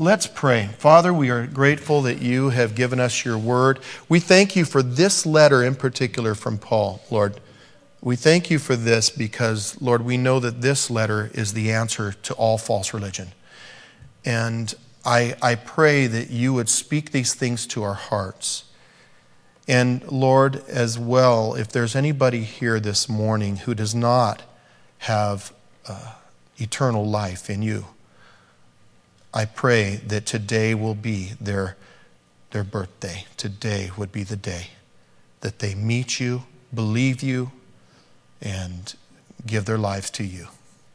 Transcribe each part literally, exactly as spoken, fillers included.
Let's pray. Father, we are grateful that you have given us your word. We thank you for this letter in particular from Paul, Lord. We thank you for this because, Lord, we know that this letter is the answer to all false religion. And I, I pray that you would speak these things to our hearts. And Lord, as well, if there's anybody here this morning who does not have uh, eternal life in you, I pray that today will be their, their birthday. Today would be the day that they meet you, believe you, and give their lives to you.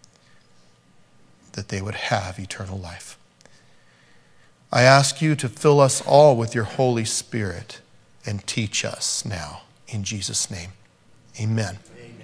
That they would have eternal life. I ask you to fill us all with your Holy Spirit and teach us now. In Jesus' name, amen.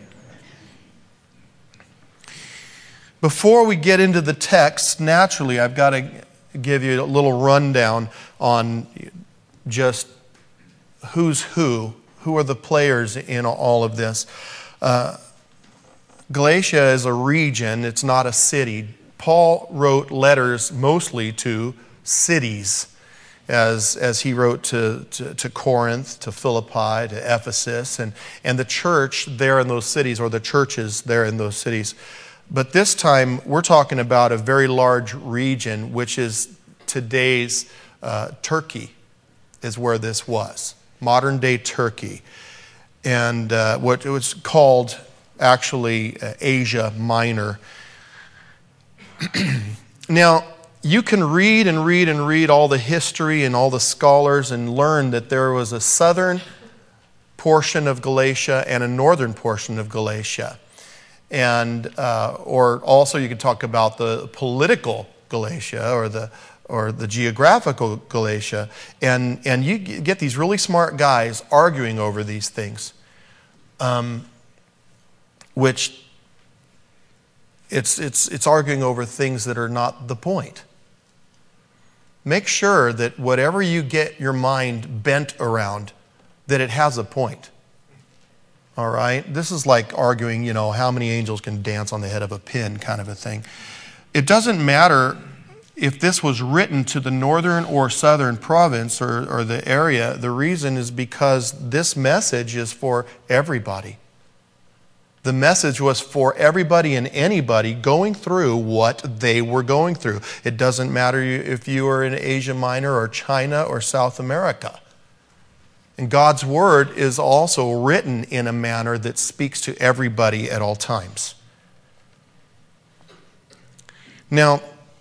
Before we get into the text, naturally, I've got to give you a little rundown on just who's who, who are the players in all of this. Uh, Galatia is a region, it's not a city. Paul wrote letters mostly to cities, as, as he wrote to, to, to Corinth, to Philippi, to Ephesus, and, and the church there in those cities, or the churches there in those cities. But this time, we're talking about a very large region, which is today's uh, Turkey, is where this was. Modern-day Turkey. And uh, what it was called, actually, uh, Asia Minor. Now, you can read and read and read all the history and all the scholars and learn that there was a southern portion of Galatia and a northern portion of Galatia. And uh, or also you could talk about the political Galatia or the or the geographical Galatia, and and you get these really smart guys arguing over these things, um, which it's it's it's arguing over things that are not the point. Make sure that whatever you get your mind bent around, that it has a point. All right? This is like arguing, you know, how many angels can dance on the head of a pin kind of a thing. It doesn't matter if this was written to the northern or southern province or, or the area. The reason is because this message is for everybody. The message was for everybody and anybody going through what they were going through. It doesn't matter if you are in Asia Minor or China or South America. And God's word is also written in a manner that speaks to everybody at all times. Now,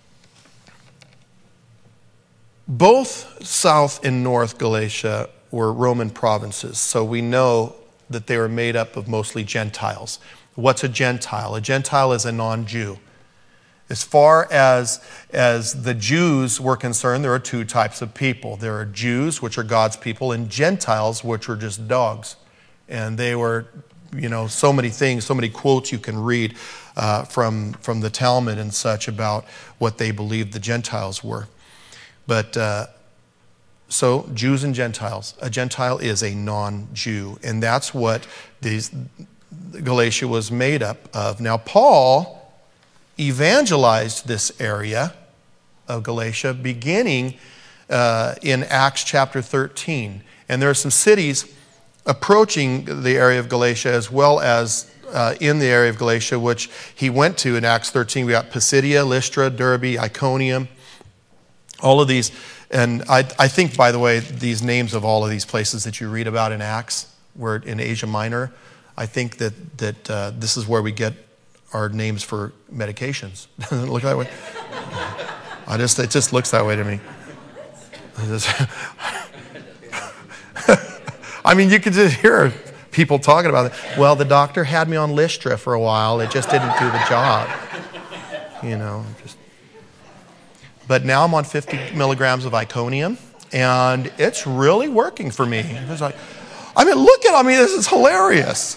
both South and North Galatia were Roman provinces, so we know that they were made up of mostly Gentiles. What's a Gentile? A Gentile is a non-Jew. As far as, as the Jews were concerned, there are two types of people. There are Jews, which are God's people, and Gentiles, which are just dogs. And they were, you know, so many things, so many quotes you can read uh, from, from the Talmud and such about what they believed the Gentiles were. But, uh, so Jews and Gentiles. A Gentile is a non-Jew. And that's what these, Galatia was made up of. Now, Paul evangelized this area of Galatia beginning uh, in Acts chapter thirteen. And there are some cities approaching the area of Galatia as well as uh, in the area of Galatia, which he went to in Acts thirteen. We got Pisidia, Lystra, Derbe, Iconium, all of these. And I, I think, by the way, these names of all of these places that you read about in Acts, where in Asia Minor, I think that, that uh, this is where we get our names for medications. Doesn't it look that way? I just, it just looks that way to me. I, just, I mean, you could just hear people talking about it. Well, the doctor had me on Lystra for a while. It just didn't do the job. You know, just. But now I'm on fifty milligrams of Iconium, and it's really working for me. It's like, I mean, look at, I mean, this is hilarious.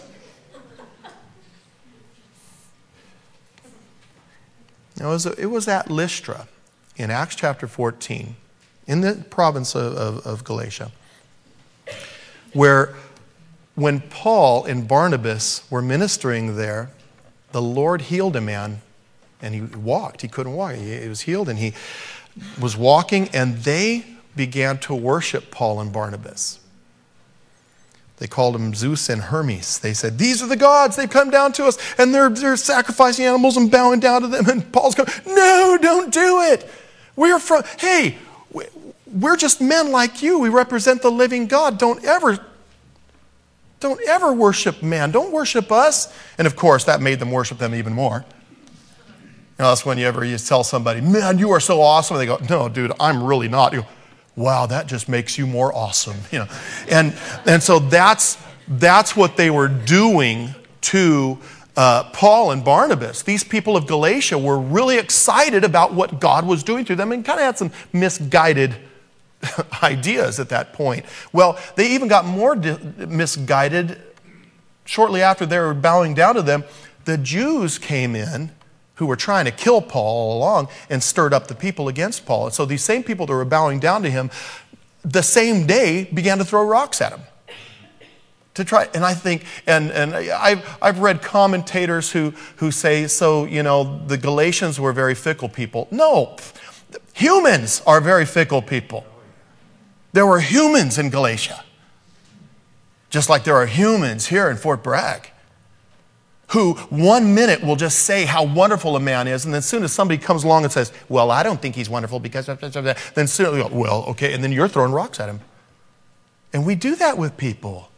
It was, it was at Lystra in Acts chapter fourteen, in the province of, of, of Galatia, where when Paul and Barnabas were ministering there, the Lord healed a man, and he walked. He couldn't walk. He, he was healed, and he was walking, and they began to worship Paul and Barnabas. They called them Zeus and Hermes. They said, these are the gods. They've come down to us, and they're, they're sacrificing animals and bowing down to them. And Paul's going, no, don't do it. We're from, hey, we're just men like you. We represent the living God. Don't ever, don't ever worship man. Don't worship us. And of course, that made them worship them even more. You know, that's whenever you tell somebody, man, you are so awesome. And they go, no, dude, I'm really not. You go, wow, that just makes you more awesome. You know, and and so that's that's what they were doing to uh, Paul and Barnabas. These people of Galatia were really excited about what God was doing through them, and kind of had some misguided ideas at that point. Well, they even got more di- misguided shortly after they were bowing down to them. The Jews came in, who were trying to kill Paul all along, and stirred up the people against Paul. And so these same people that were bowing down to him, the same day began to throw rocks at him. To try, and I think, and, and I've, I've read commentators who, who say, so, you know, the Galatians were very fickle people. No, humans are very fickle people. There were humans in Galatia, just like there are humans here in Fort Bragg, who one minute will just say how wonderful a man is, and then as soon as somebody comes along and says, well, I don't think he's wonderful because of that, then soon we go, well, okay, and then you're throwing rocks at him. And we do that with people.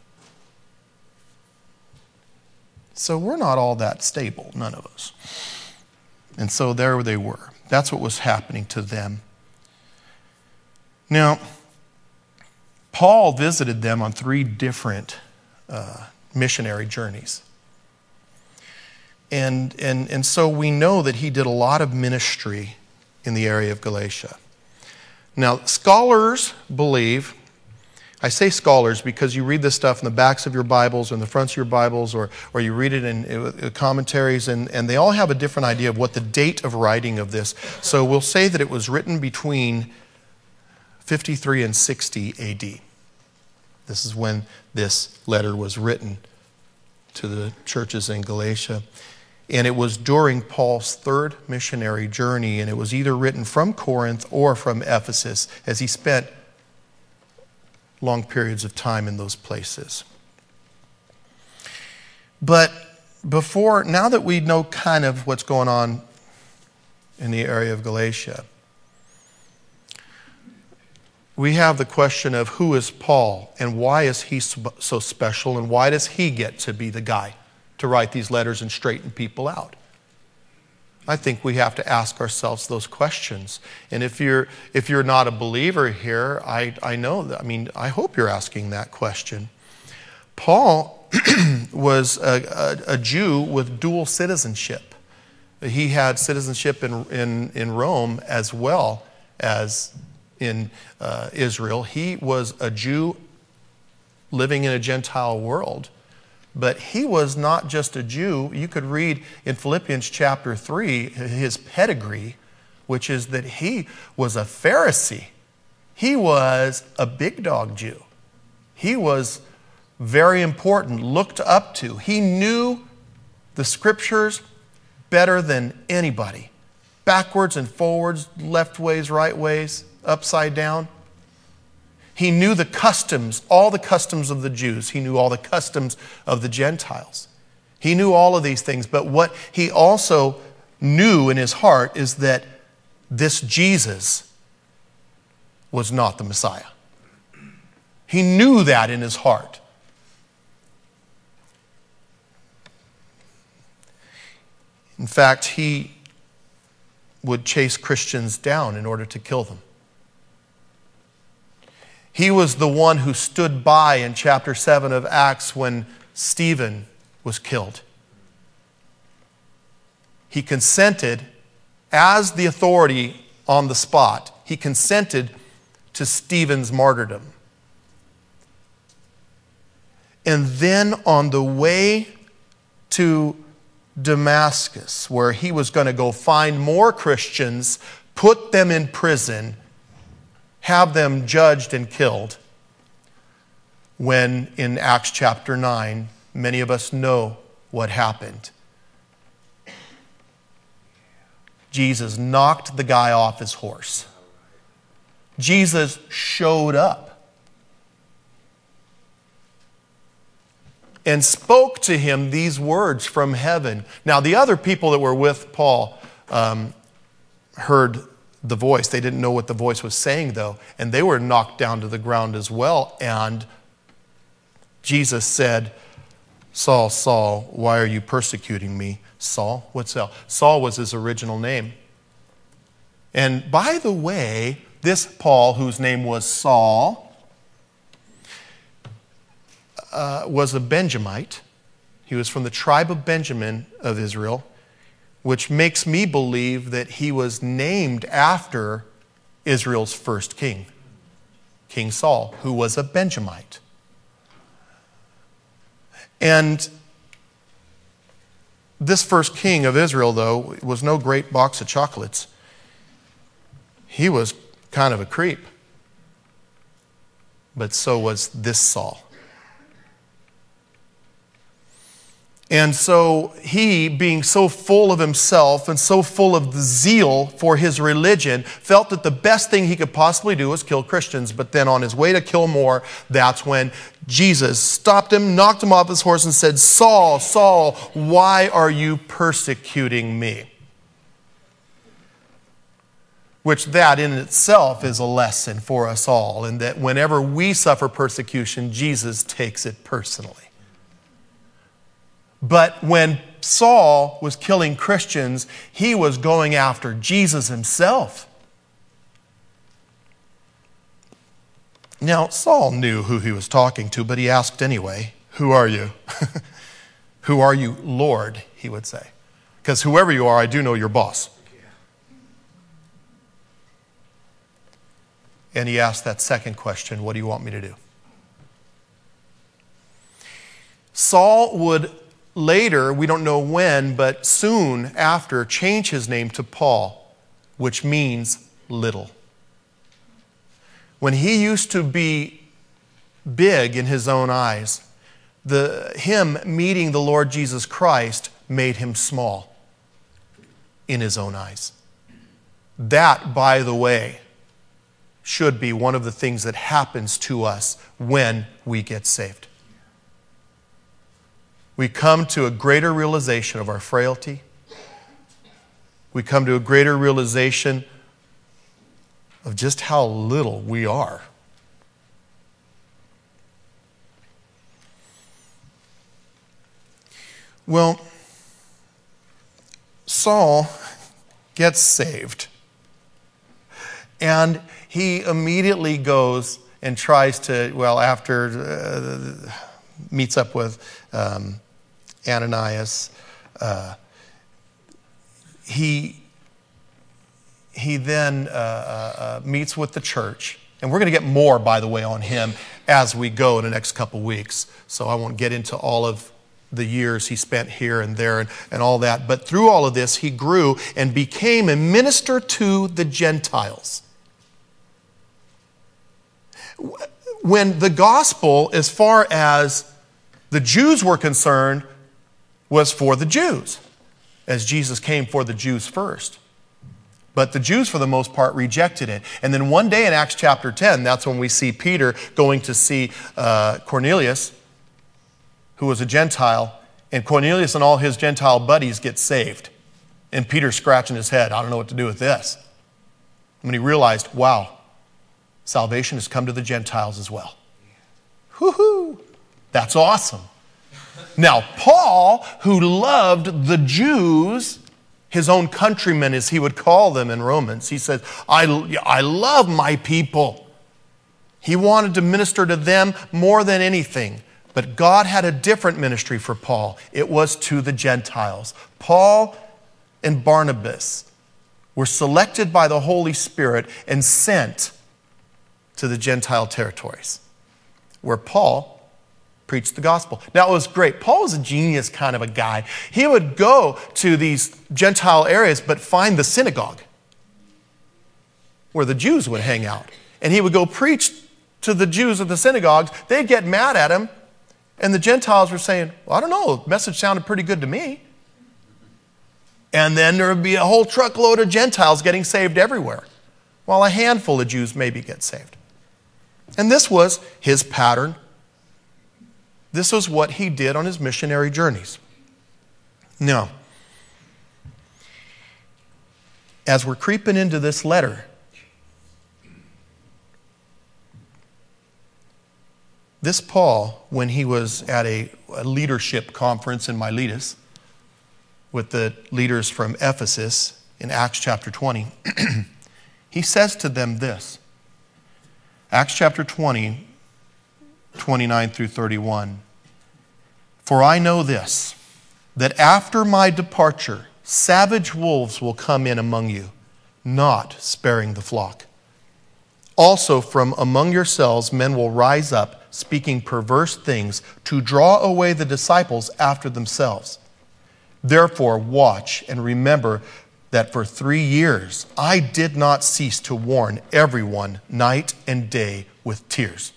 So we're not all that stable, none of us. And so there they were. That's what was happening to them. Now, Paul visited them on three different uh, missionary journeys. And, and, and so we know that he did a lot of ministry in the area of Galatia. Now, scholars believe, I say scholars because you read this stuff in the backs of your Bibles or in the fronts of your Bibles, or, or you read it in, in commentaries, and, and they all have a different idea of what the date of writing of this. So we'll say that it was written between fifty-three and sixty A D. This is when this letter was written to the churches in Galatia. And it was during Paul's third missionary journey, and it was either written from Corinth or from Ephesus, as he spent long periods of time in those places. But before, now that we know kind of what's going on in the area of Galatia, we have the question of who is Paul, and why is he so special, and why does he get to be the guy to write these letters and straighten people out? I think we have to ask ourselves those questions. And if you're if you're not a believer here, I, I know that, I mean, I hope you're asking that question. Paul was a, a, a Jew with dual citizenship. He had citizenship in, in, in Rome as well as in uh, Israel. He was a Jew living in a Gentile world. But he was not just a Jew. You could read in Philippians chapter three his pedigree, which is that he was a Pharisee. He was a big dog Jew. He was very important, looked up to. He knew the scriptures better than anybody. Backwards and forwards, left ways, right ways, upside down. He knew the customs, all the customs of the Jews. He knew all the customs of the Gentiles. He knew all of these things. But what he also knew in his heart is that this Jesus was not the Messiah. He knew that in his heart. In fact, he would chase Christians down in order to kill them. He was the one who stood by in chapter seven of Acts when Stephen was killed. He consented, as the authority on the spot, he consented to Stephen's martyrdom. And then on the way to Damascus, where he was going to go find more Christians, put them in prison, have them judged and killed, when in Acts chapter nine, many of us know what happened. Jesus knocked the guy off his horse Jesus showed up and spoke to him these words from heaven. Now, the other people that were with Paul um, heard the voice. They didn't know what the voice was saying, though, and they were knocked down to the ground as well. And Jesus said, Saul, Saul, why are you persecuting me? Saul? What's Saul? Saul was his original name. And by the way, this Paul, whose name was Saul, uh, was a Benjamite. He was from the tribe of Benjamin of Israel, which makes me believe that he was named after Israel's first king, King Saul, who was a Benjamite. And this first king of Israel, though, was no great box of chocolates. He was kind of a creep. But so was this Saul. And so he, being so full of himself and so full of the zeal for his religion, felt that the best thing he could possibly do was kill Christians. But then on his way to kill more, that's when Jesus stopped him, knocked him off his horse and said, Saul, Saul, why are you persecuting me? Which that in itself is a lesson for us all, in that whenever we suffer persecution, Jesus takes it personally. But when Saul was killing Christians, he was going after Jesus himself. Now, Saul knew who he was talking to, but he asked anyway, who are you? Who are you, Lord, he would say. Because whoever you are, I do know your boss. And he asked that second question, what do you want me to do? Saul would later, we don't know when, but soon after, change his name to Paul, which means little. When he used to be big in his own eyes, the, him meeting the Lord Jesus Christ made him small in his own eyes. That, by the way, should be one of the things that happens to us when we get saved. We come to a greater realization of our frailty. We come to a greater realization of just how little we are. Well, Saul gets saved. And he immediately goes and tries to, well, after uh, meets up with um, Ananias, uh, he he then uh, uh, meets with the church. And we're going to get more, by the way, on him as we go in the next couple weeks. So I won't get into all of the years he spent here and there and, and all that. But through all of this, he grew and became a minister to the Gentiles. When the gospel, as far as the Jews were concerned, was for the Jews, as Jesus came for the Jews first. But the Jews, for the most part, rejected it. And then one day in Acts chapter ten, that's when we see Peter going to see uh, Cornelius, who was a Gentile, and Cornelius and all his Gentile buddies get saved. And Peter's scratching his head. I don't know what to do with this. When he realized, wow, salvation has come to the Gentiles as well. Woo-hoo! That's awesome. Now, Paul, who loved the Jews, his own countrymen, as he would call them in Romans, he said, I, I love my people. He wanted to minister to them more than anything. But God had a different ministry for Paul. It was to the Gentiles. Paul and Barnabas were selected by the Holy Spirit and sent to the Gentile territories, where Paul preached the gospel. Now, it was great. Paul was a genius kind of a guy. He would go to these Gentile areas, but find the synagogue where the Jews would hang out. And he would go preach to the Jews at the synagogues. They'd get mad at him. And the Gentiles were saying, well, I don't know, the message sounded pretty good to me. And then there would be a whole truckload of Gentiles getting saved everywhere. while a handful of Jews maybe get saved. And this was his pattern. This was what he did on his missionary journeys. Now, as we're creeping into this letter, this Paul, when he was at a, a leadership conference in Miletus with the leaders from Ephesus in Acts chapter twenty, he says to them this. Acts chapter twenty, twenty-nine through thirty-one. For I know this, that after my departure, savage wolves will come in among you, not sparing the flock. Also from among yourselves men will rise up, speaking perverse things, to draw away the disciples after themselves. Therefore watch and remember that for three years I did not cease to warn everyone night and day with tears.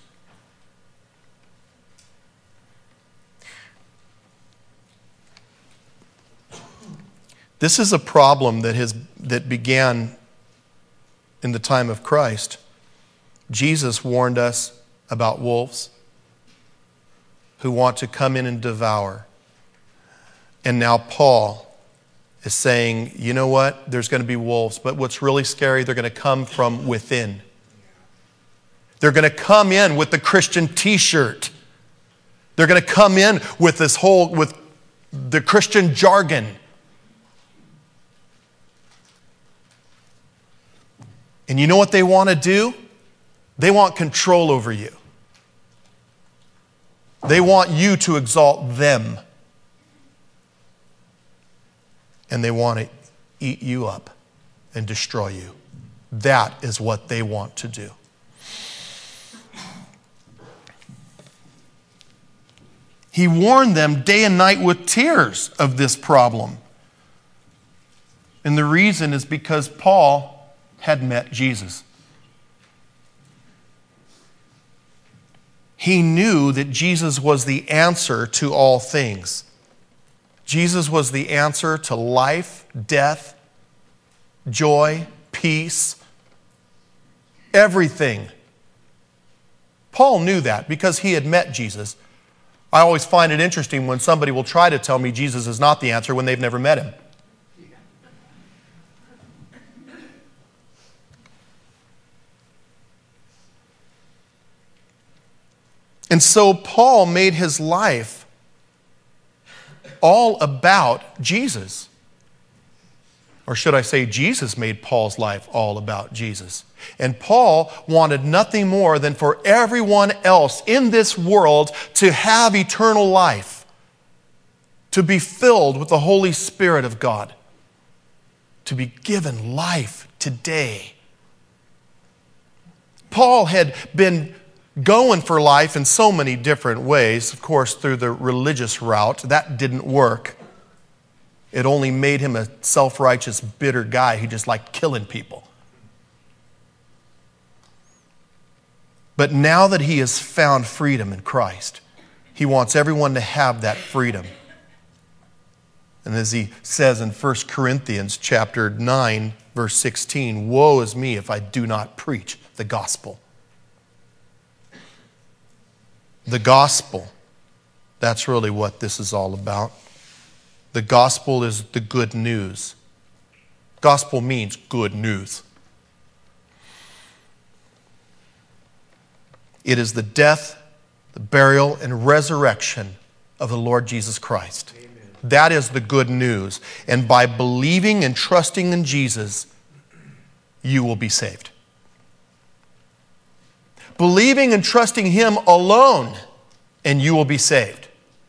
This is a problem that has that began in the time of Christ. Jesus warned us about wolves who want to come in and devour. And now Paul is saying, you know what? There's going to be wolves, but what's really scary, they're going to come from within. They're going to come in with the Christian t-shirt. They're going to come in with this whole, with the Christian jargon. And you know what they want to do? They want control over you. They want you to exalt them. And they want to eat you up and destroy you. That is what they want to do. He warned them day and night with tears of this problem. And the reason is because Paul had met Jesus. He knew that Jesus was the answer to all things. Jesus was the answer to life, death, joy, peace, everything. Paul knew that because he had met Jesus. I always find it interesting when somebody will try to tell me Jesus is not the answer when they've never met him. And so Paul made his life all about Jesus. Or should I say, Jesus made Paul's life all about Jesus. And Paul wanted nothing more than for everyone else in this world to have eternal life, to be filled with the Holy Spirit of God, to be given life today. Paul had been going for life in so many different ways. Of course, through the religious route, that didn't work. It only made him a self-righteous, bitter guy who just liked killing people. But now that he has found freedom in Christ, he wants everyone to have that freedom. And as he says in First Corinthians chapter nine, verse sixteen, woe is me if I do not preach the gospel. The gospel, that's really what this is all about. The gospel is the good news. Gospel means good news. It is the death, the burial, and resurrection of the Lord Jesus Christ. Amen. That is the good news. And by believing and trusting in Jesus, you will be saved. Believing and trusting Him alone, and you will be saved.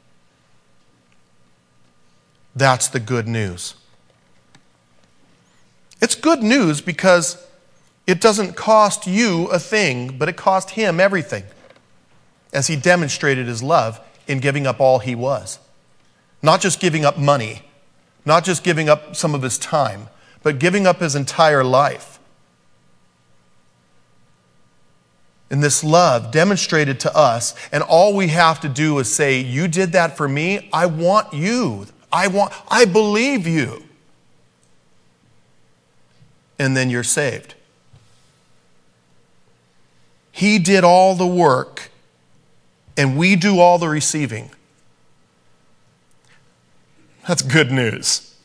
That's the good news. It's good news because it doesn't cost you a thing, but it cost Him everything, as He demonstrated His love in giving up all He was. Not just giving up money, not just giving up some of His time, but giving up His entire life. And this love demonstrated to us, and all we have to do is say, you did that for me, I want you. I want, I believe you. And then you're saved. He did all the work, and we do all the receiving. That's good news.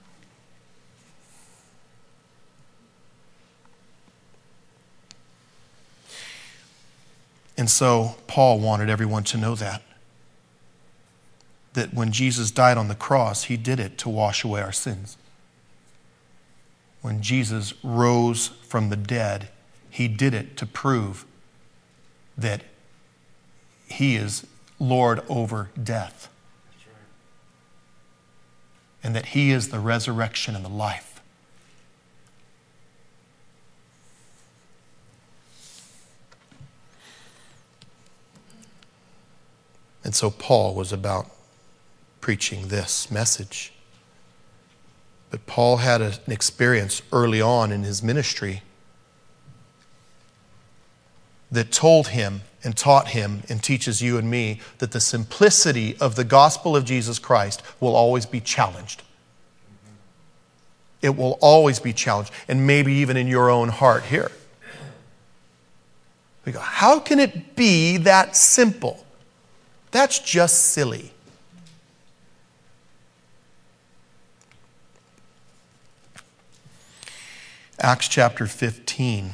And so Paul wanted everyone to know that. That when Jesus died on the cross, he did it to wash away our sins. When Jesus rose from the dead, he did it to prove that he is Lord over death. That's right. And that he is the resurrection and the life. And so Paul was about preaching this message. But Paul had an experience early on in his ministry that told him and taught him and teaches you and me that the simplicity of the gospel of Jesus Christ will always be challenged. It will always be challenged, and maybe even in your own heart here. We go, how can it be that simple? That's just silly. Acts chapter fifteen.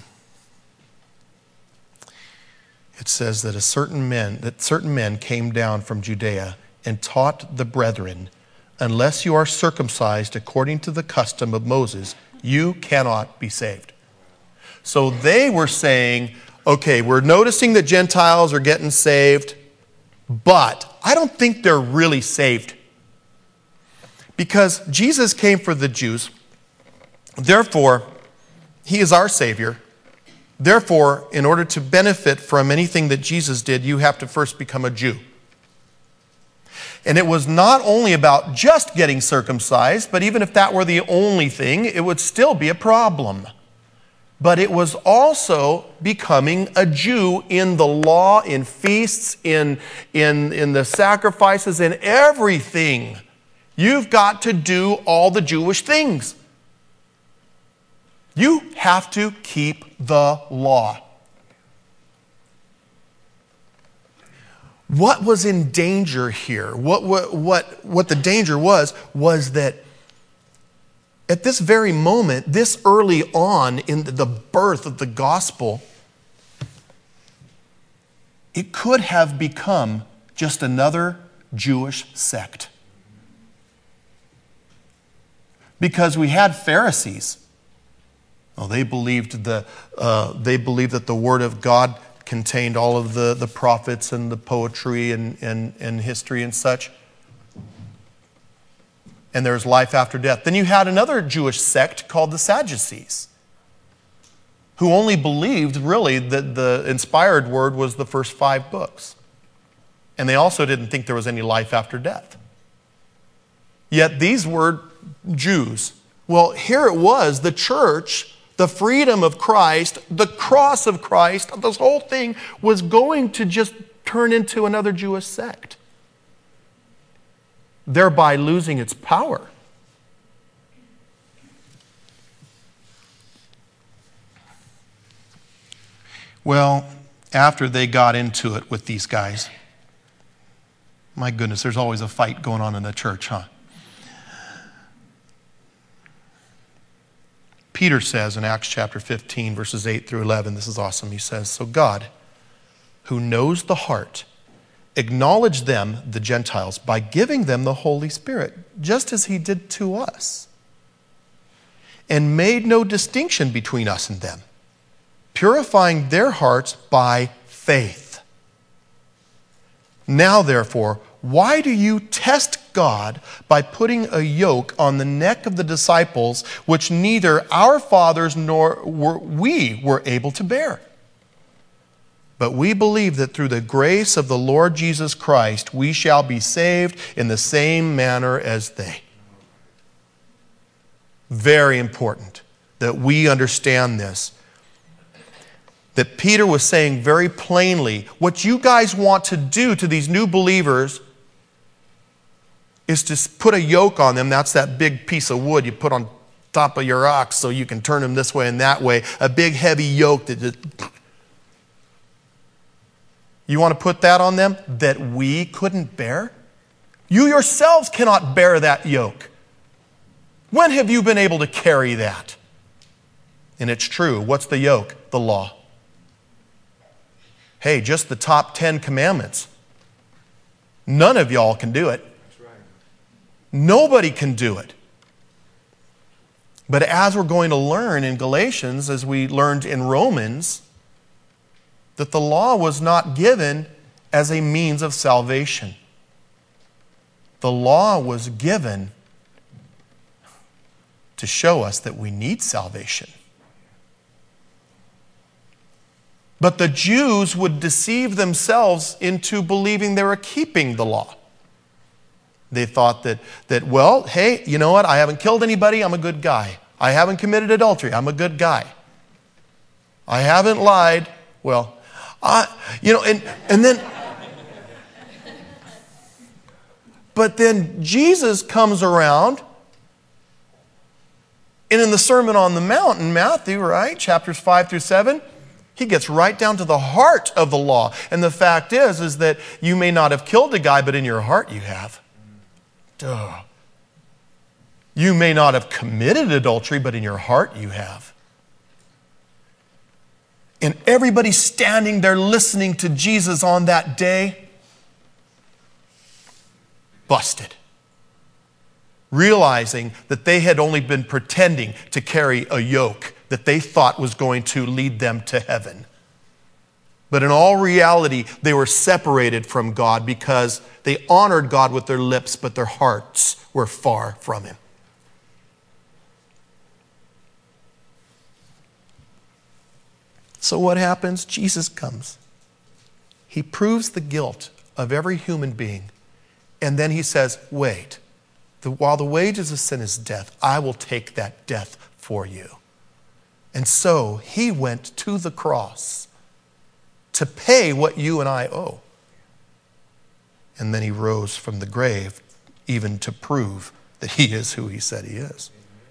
It says that a certain men that certain men came down from Judea and taught the brethren, unless you are circumcised according to the custom of Moses, you cannot be saved. So they were saying, okay, we're noticing that Gentiles are getting saved, but I don't think they're really saved. Because Jesus came for the Jews, therefore, he is our Savior. Therefore, in order to benefit from anything that Jesus did, you have to first become a Jew. And it was not only about just getting circumcised, but even if that were the only thing, it would still be a problem. But it was also becoming a Jew in the law, in feasts, in, in, in the sacrifices, in everything. You've got to do all the Jewish things. You have to keep the law. What was in danger here? What, what, what, what the danger was, was that at this very moment, this early on in the birth of the gospel, it could have become just another Jewish sect. Because we had Pharisees. Well, they believed the uh, they believed that the Word of God contained all of the, the prophets and the poetry and, and, and history and such. And there's life after death. Then you had another Jewish sect called the Sadducees, who only believed, really, that the inspired Word was the first five books. And they also didn't think there was any life after death. Yet these were Jews. Well, here it was, the church, the freedom of Christ, the cross of Christ, this whole thing was going to just turn into another Jewish sect, thereby losing its power. Well, after they got into it with these guys, my goodness, there's always a fight going on in the church, huh? Peter says in Acts chapter fifteen, verses eight through eleven, this is awesome. He says, so God, who knows the heart, acknowledged them, the Gentiles, by giving them the Holy Spirit, just as he did to us, and made no distinction between us and them, purifying their hearts by faith. Now, therefore, why do you test God by putting a yoke on the neck of the disciples, which neither our fathers nor were we were able to bear? But we believe that through the grace of the Lord Jesus Christ, we shall be saved in the same manner as they. Very important that we understand this. That Peter was saying very plainly, what you guys want to do to these new believers is to put a yoke on them. That's that big piece of wood you put on top of your ox so you can turn them this way and that way. A big heavy yoke that just... You want to put that on them that we couldn't bear? You yourselves cannot bear that yoke. When have you been able to carry that? And it's true. What's the yoke? The law. Hey, just the top ten commandments. None of y'all can do it. That's right. Nobody can do it. But as we're going to learn in Galatians, as we learned in Romans, that the law was not given as a means of salvation. The law was given to show us that we need salvation. But the Jews would deceive themselves into believing they were keeping the law. They thought that, that, well, hey, you know what? I haven't killed anybody. I'm a good guy. I haven't committed adultery. I'm a good guy. I haven't lied. Well, I, you know, and, and then, but then Jesus comes around, and in the Sermon on the Mount in Matthew, right, chapters five through seven, he gets right down to the heart of the law. And the fact is, is that you may not have killed a guy, but in your heart you have. Duh. You may not have committed adultery, but in your heart you have. And everybody standing there listening to Jesus on that day, busted. Realizing that they had only been pretending to carry a yoke that they thought was going to lead them to heaven. But in all reality, they were separated from God because they honored God with their lips, but their hearts were far from Him. So what happens? Jesus comes. He proves the guilt of every human being. And then He says, wait, the, while the wages of sin is death, I will take that death for you. And so He went to the cross to pay what you and I owe. And then He rose from the grave even to prove that He is who He said He is.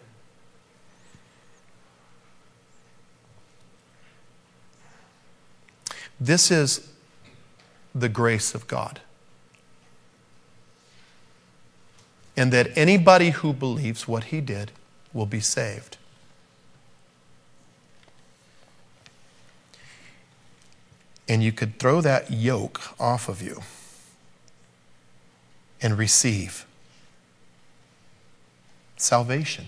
This is the grace of God. And that anybody who believes what He did will be saved. And you could throw that yoke off of you and receive salvation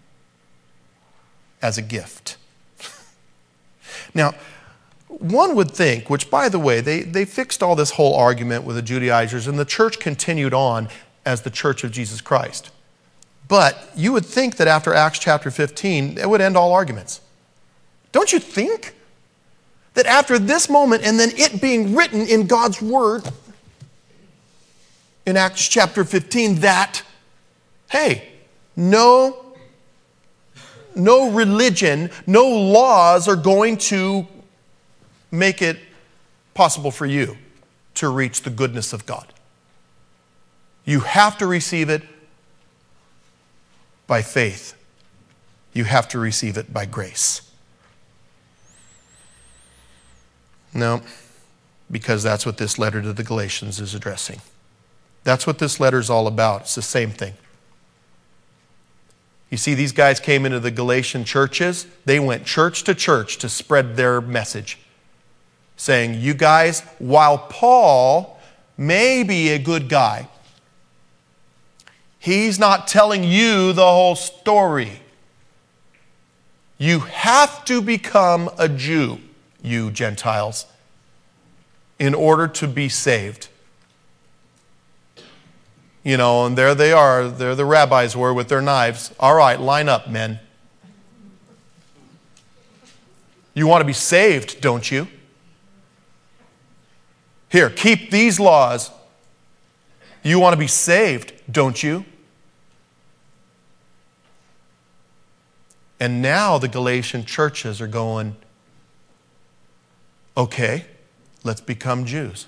as a gift. Now, one would think, which by the way, they, they fixed all this whole argument with the Judaizers, and the church continued on as the Church of Jesus Christ. But you would think that after Acts chapter fifteen, it would end all arguments. Don't you think? That after this moment, and then it being written in God's Word, in Acts chapter fifteen, that, hey, no, no religion, no laws are going to make it possible for you to reach the goodness of God. You have to receive it by faith. You have to receive it by grace. No, because that's what this letter to the Galatians is addressing. That's what this letter is all about. It's the same thing. You see, these guys came into the Galatian churches. They went church to church to spread their message, saying, you guys, while Paul may be a good guy, he's not telling you the whole story. You have to become a Jew, you Gentiles, in order to be saved. You know, and there they are. There the rabbis were with their knives. All right, line up, men. You want to be saved, don't you? Here, keep these laws. You want to be saved, don't you? And now the Galatian churches are going, okay, let's become Jews.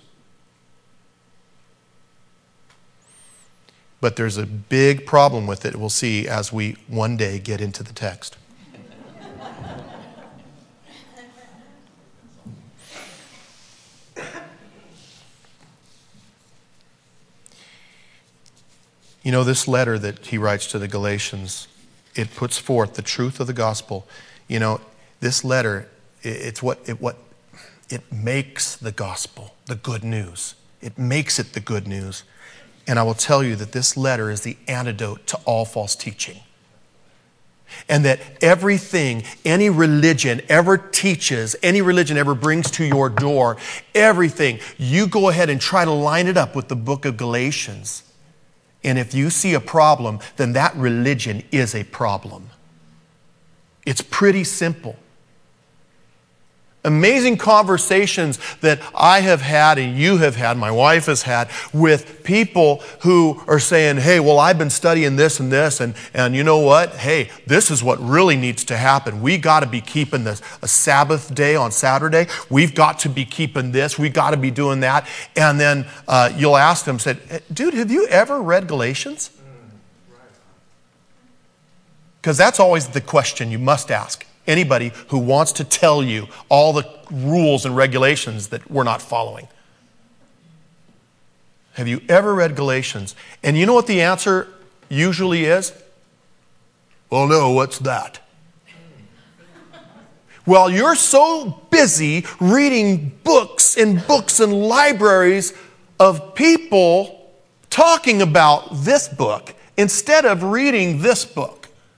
But there's a big problem with it, we'll see as we one day get into the text. You know, this letter that he writes to the Galatians, it puts forth the truth of the gospel. You know, this letter, it's what it what it makes the gospel, the good news. It makes it the good news. And I will tell you that this letter is the antidote to all false teaching. And that everything any religion ever teaches, any religion ever brings to your door, everything, you go ahead and try to line it up with the book of Galatians. And if you see a problem, then that religion is a problem. It's pretty simple. Amazing conversations that I have had and you have had, my wife has had, with people who are saying, hey, well, I've been studying this and this, and, and you know what? Hey, this is what really needs to happen. We got to be keeping this, a Sabbath day on Saturday. We've got to be keeping this. We've got to be doing that. And then uh, you'll ask them, said, dude, have you ever read Galatians? Because that's always the question you must ask anybody who wants to tell you all the rules and regulations that we're not following. Have you ever read Galatians? And you know what the answer usually is? Well, no, what's that? Well, you're so busy reading books and books and libraries of people talking about this book instead of reading this book.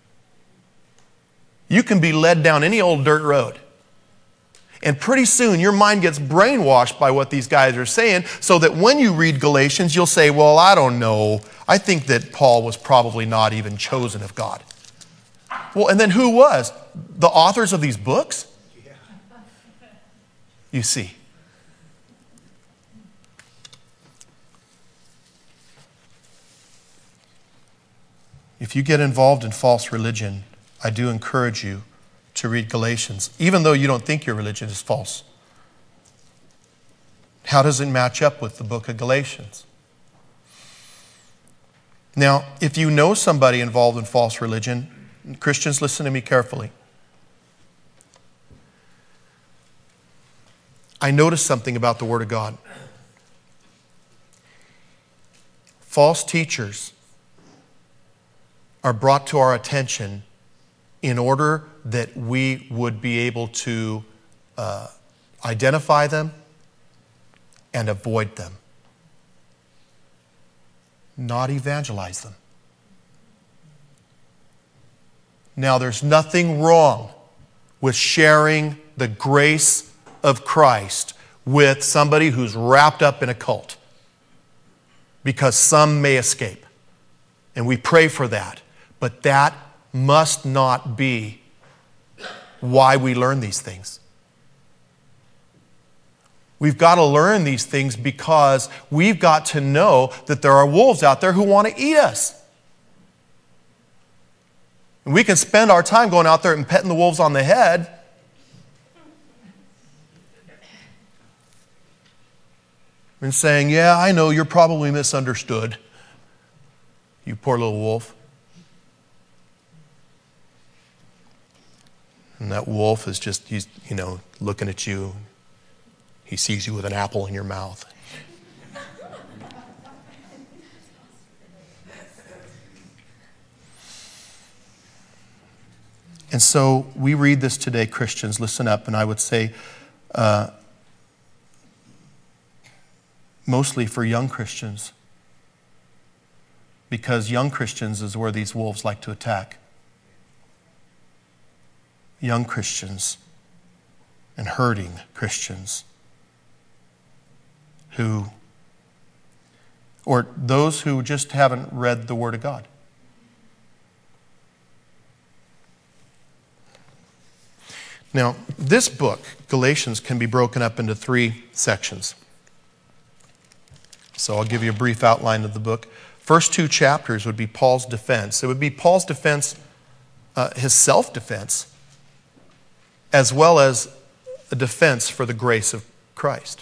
You can be led down any old dirt road. And pretty soon your mind gets brainwashed by what these guys are saying, so that when you read Galatians, you'll say, well, I don't know. I think that Paul was probably not even chosen of God. Well, and then who was? The authors of these books? You see. If you get involved in false religion, I do encourage you to read Galatians, even though you don't think your religion is false. How does it match up with the book of Galatians? Now, if you know somebody involved in false religion, Christians, listen to me carefully. I noticed something about the Word of God. False teachers are brought to our attention in order that we would be able to uh, identify them and avoid them. Not evangelize them. Now, there's nothing wrong with sharing the grace of Christ with somebody who's wrapped up in a cult, because some may escape. And we pray for that. But that must not be why we learn these things. We've got to learn these things because we've got to know that there are wolves out there who want to eat us. And we can spend our time going out there and petting the wolves on the head. And saying, yeah, I know, you're probably misunderstood, you poor little wolf. And that wolf is just, he's, you know, looking at you. He sees you with an apple in your mouth. And so we read this today, Christians, listen up, and I would say uh, mostly for young Christians, because young Christians is where these wolves like to attack. Young Christians and hurting Christians who, or those who just haven't read the Word of God. Now, this book, Galatians, can be broken up into three sections. So I'll give you a brief outline of the book. First two chapters would be Paul's defense. It would be Paul's defense, uh, his self-defense, as well as a defense for the grace of Christ.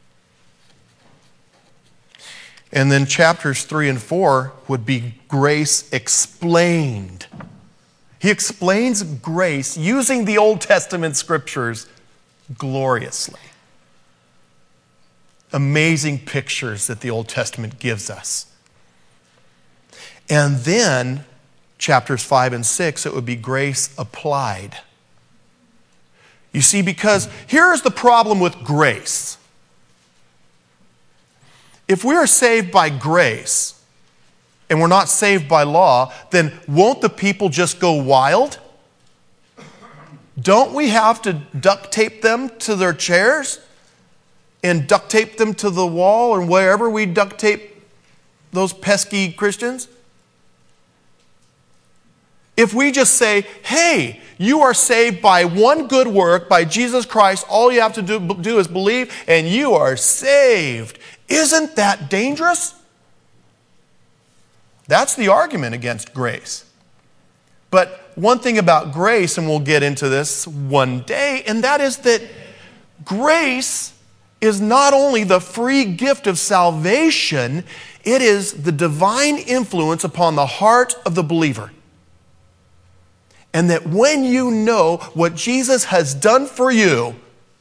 And then chapters three and four would be grace explained. He explains grace using the Old Testament scriptures gloriously. Amazing pictures that the Old Testament gives us. And then chapters five and six, it would be grace applied. You see, because here's the problem with grace. If we are saved by grace and we're not saved by law, then won't the people just go wild? Don't we have to duct tape them to their chairs and duct tape them to the wall or wherever we duct tape those pesky Christians? If we just say, hey, you are saved by one good work, by Jesus Christ, all you have to do, do is believe, and you are saved. Isn't that dangerous? That's the argument against grace. But one thing about grace, and we'll get into this one day, and that is that grace is not only the free gift of salvation, it is the divine influence upon the heart of the believer. And that when you know what Jesus has done for you,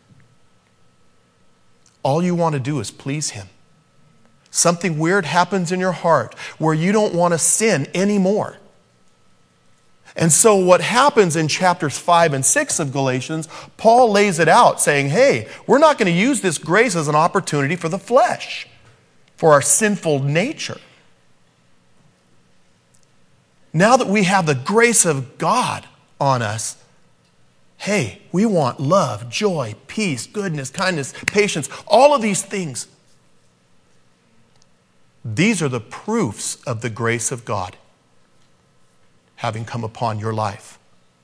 all you want to do is please Him. Something weird happens in your heart where you don't want to sin anymore. And so what happens in chapters five and six of Galatians, Paul lays it out saying, hey, we're not going to use this grace as an opportunity for the flesh, for our sinful nature. Now that we have the grace of God on us, hey, we want love, joy, peace, goodness, kindness, patience, all of these things. These are the proofs of the grace of God having come upon your life.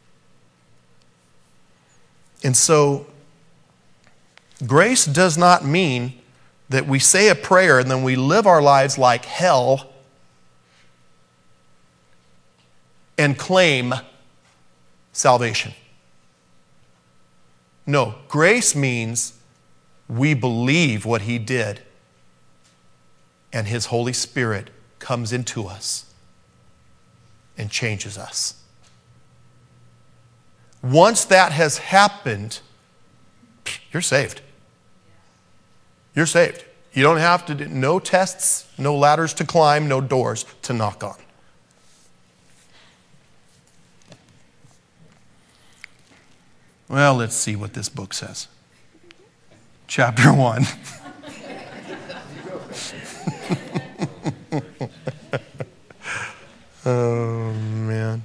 And so, grace does not mean that we say a prayer and then we live our lives like hell and claim salvation. No, grace means we believe what He did and His Holy Spirit comes into us and changes us. Once that has happened, you're saved. You're saved. You don't have to do no tests, no ladders to climb, no doors to knock on. Well, let's see what this book says. Chapter one. Oh, man.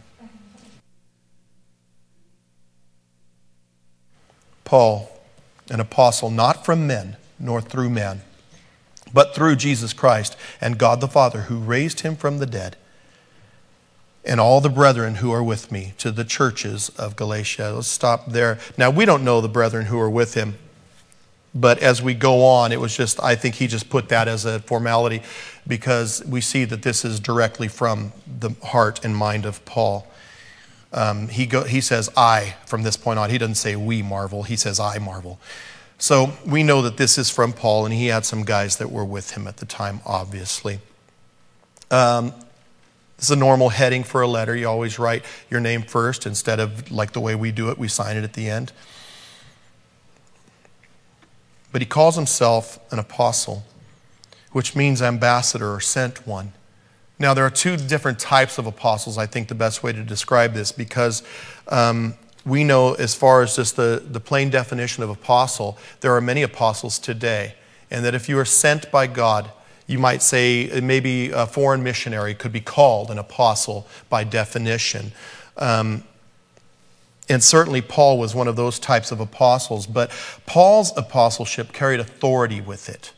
Paul, an apostle, not from men, nor through man, but through Jesus Christ and God the Father, who raised Him from the dead, and all the brethren who are with me, to the churches of Galatia. Let's stop there. Now, we don't know the brethren who are with him, but as we go on, it was just, I think he just put that as a formality because we see that this is directly from the heart and mind of Paul. Um, he, go, he says, I, from this point on. He doesn't say we marvel. He says, I marvel. So we know that this is from Paul, and he had some guys that were with him at the time, obviously. Um, this is a normal heading for a letter. You always write your name first instead of like the way we do it, we sign it at the end. But he calls himself an apostle, which means ambassador or sent one. Now, there are two different types of apostles, I think the best way to describe this, because um, we know as far as just the, the plain definition of apostle, there are many apostles today. And that if you are sent by God, you might say maybe a foreign missionary could be called an apostle by definition. Um, and certainly Paul was one of those types of apostles, but Paul's apostleship carried authority with it.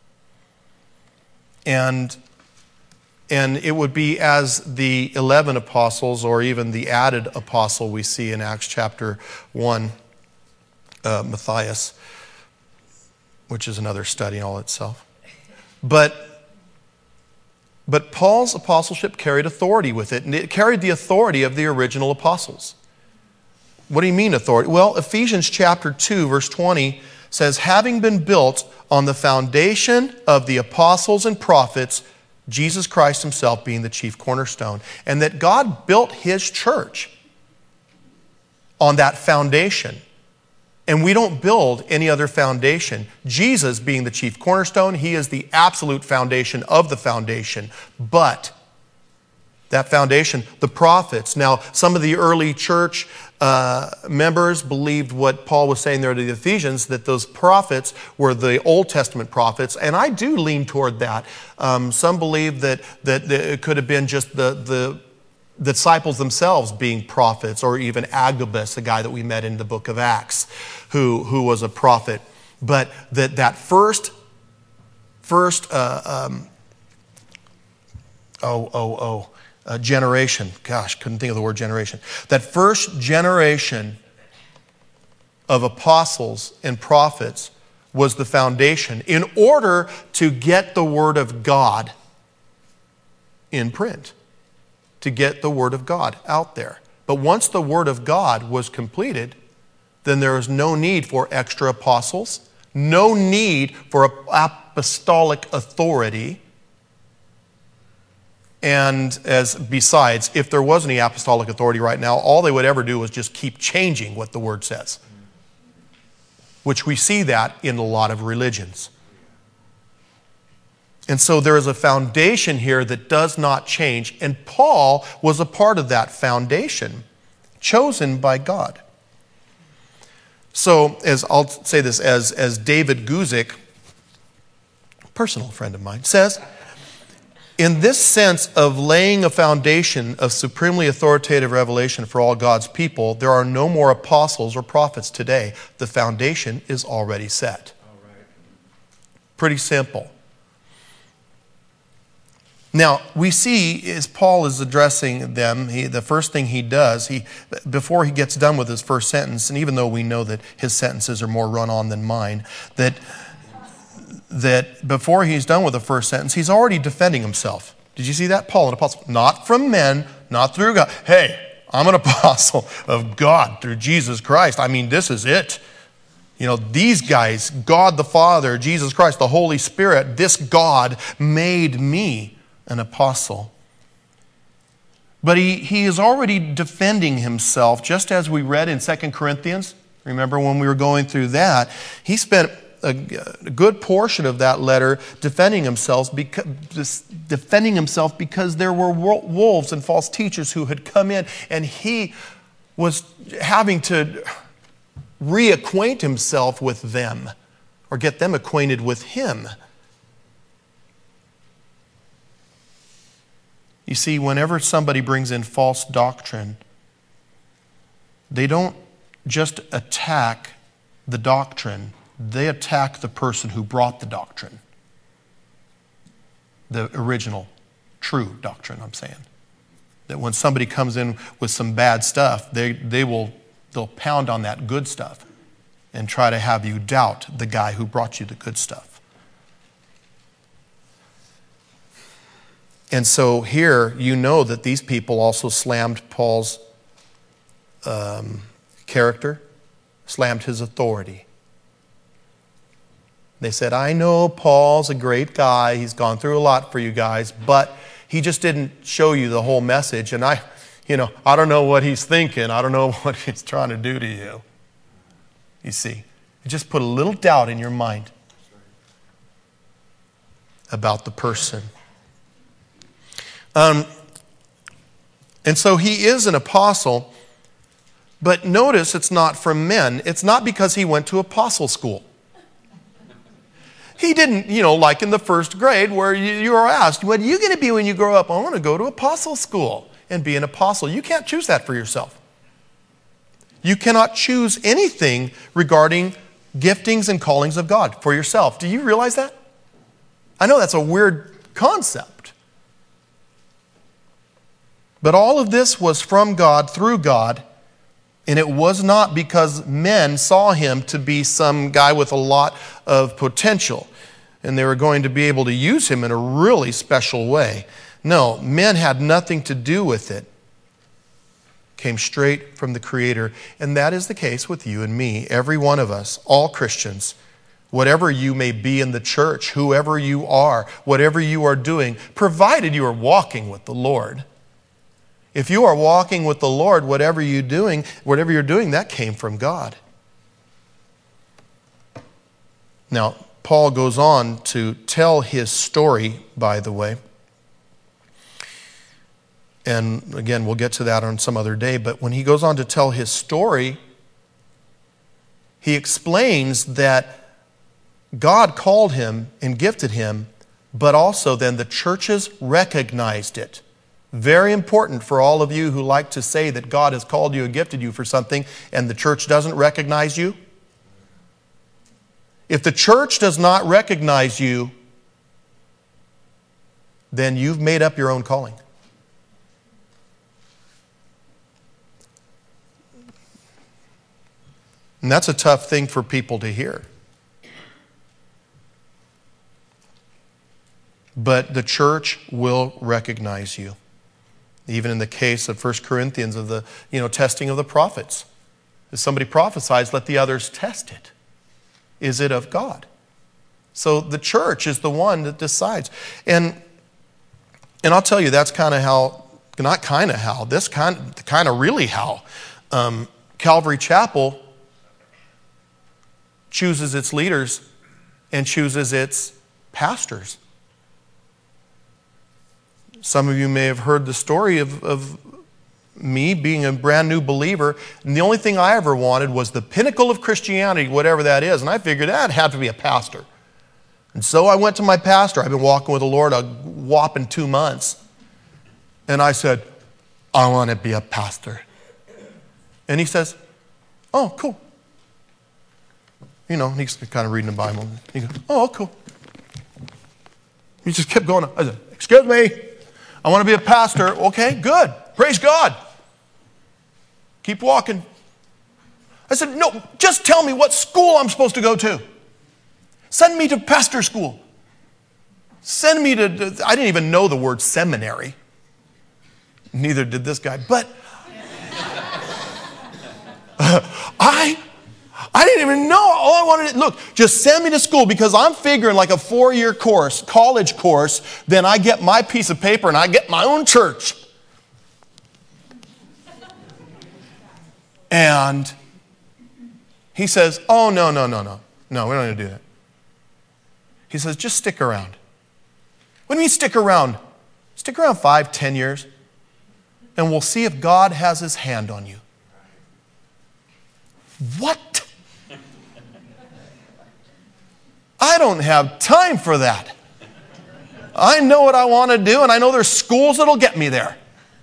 And And it would be as the eleven apostles or even the added apostle we see in Acts chapter one, uh, Matthias, which is another study in all itself. But, but Paul's apostleship carried authority with it, and it carried the authority of the original apostles. What do you mean authority? Well, Ephesians chapter two, verse twenty says, having been built on the foundation of the apostles and prophets, Jesus Christ himself being the chief cornerstone, and that God built his church on that foundation. And we don't build any other foundation. Jesus being the chief cornerstone, he is the absolute foundation of the foundation. But That foundation, the prophets. Now, some of the early church uh, members believed what Paul was saying there to the Ephesians, that those prophets were the Old Testament prophets, and I do lean toward that. Um, some believe that, that it could have been just the, the disciples themselves being prophets, or even Agabus, the guy that we met in the book of Acts, who, who was a prophet. But that, that first, first uh, um, oh, oh, oh, Uh, generation. Gosh, couldn't think of the word generation. That first generation of apostles and prophets was the foundation in order to get the Word of God in print, to get the Word of God out there. But once the Word of God was completed, then there was no need for extra apostles, no need for apostolic authority. And as besides, if there was any apostolic authority right now, all they would ever do was just keep changing what the Word says, which we see that in a lot of religions. And so there is a foundation here that does not change, and Paul was a part of that foundation, chosen by God. So, as I'll say this, as, as David Guzik, a personal friend of mine, says, in this sense of laying a foundation of supremely authoritative revelation for all God's people, there are no more apostles or prophets today. The foundation is already set. Pretty simple. Now, we see as Paul is addressing them, he, the first thing he does, he before he gets done with his first sentence, and even though we know that his sentences are more run-on than mine, that that before he's done with the first sentence, he's already defending himself. Did you see that? Paul, an apostle, not from men, not through God. Hey, I'm an apostle of God through Jesus Christ. I mean, this is it. You know, these guys, God the Father, Jesus Christ, the Holy Spirit, this God made me an apostle. But he, he is already defending himself, just as we read in Second Corinthians. Remember when we were going through that, he spent a good portion of that letter defending himself because, defending himself because there were wolves and false teachers who had come in, and he was having to reacquaint himself with them or get them acquainted with him. You see, whenever somebody brings in false doctrine, they don't just attack the doctrine, they attack the person who brought the doctrine. The original, true doctrine, I'm saying. That when somebody comes in with some bad stuff, they, they will they'll pound on that good stuff and try to have you doubt the guy who brought you the good stuff. And so here you know that these people also slammed Paul's um, character, slammed his authority. They said, I know Paul's a great guy. He's gone through a lot for you guys, but he just didn't show you the whole message. And I, you know, I don't know what he's thinking. I don't know what he's trying to do to you. You see, it just put a little doubt in your mind about the person. Um, and so he is an apostle, but notice it's not from men. It's not because he went to apostle school. He didn't, you know, like in the first grade where you, you are asked, what are you going to be when you grow up? I want to go to apostle school and be an apostle. You can't choose that for yourself. You cannot choose anything regarding giftings and callings of God for yourself. Do you realize that? I know that's a weird concept. But all of this was from God, through God, and it was not because men saw him to be some guy with a lot of potential and they were going to be able to use him in a really special way. No, men had nothing to do with it. Came straight from the Creator. And that is the case with you and me, every one of us, all Christians. Whatever you may be in the church, whoever you are, whatever you are doing, provided you are walking with the Lord. If you are walking with the Lord, whatever you're doing, whatever you're doing, that came from God. Now, Paul goes on to tell his story, by the way. And again, we'll get to that on some other day. But when he goes on to tell his story, he explains that God called him and gifted him, but also then the churches recognized it. Very important for all of you who like to say that God has called you and gifted you for something and the church doesn't recognize you. If the church does not recognize you, then you've made up your own calling. And that's a tough thing for people to hear. But the church will recognize you. Even in the case of First Corinthians of the, you know, testing of the prophets. If somebody prophesies, let the others test it. Is it of God? So the church is the one that decides. And and I'll tell you, that's kind of how, not kind of how, this kind, kind of really how. Um, Calvary Chapel chooses its leaders and chooses its pastors. Some of you may have heard the story of, of me being a brand new believer, and the only thing I ever wanted was the pinnacle of Christianity, whatever that is, and I figured that had to be a pastor. And so I went to my pastor. I've been walking with the Lord a whopping two months. And I said, I want to be a pastor. And he says, oh, cool. You know, he's kind of reading the Bible. He goes, oh, cool. He just kept going. I said, excuse me, I want to be a pastor. Okay, good. Praise God. Keep walking. I said, no, just tell me what school I'm supposed to go to. Send me to pastor school. Send me to, I didn't even know the word seminary. Neither did this guy. But I, I didn't even know. All I wanted to, look, just send me to school because I'm figuring like a four-year course, college course, then I get my piece of paper and I get my own church. And he says, oh, no, no, no, no. No, we don't need to do that. He says, just stick around. What do you mean stick around? Stick around five, ten years, and we'll see if God has his hand on you. What? I don't have time for that. I know what I want to do, and I know there's schools that'll get me there.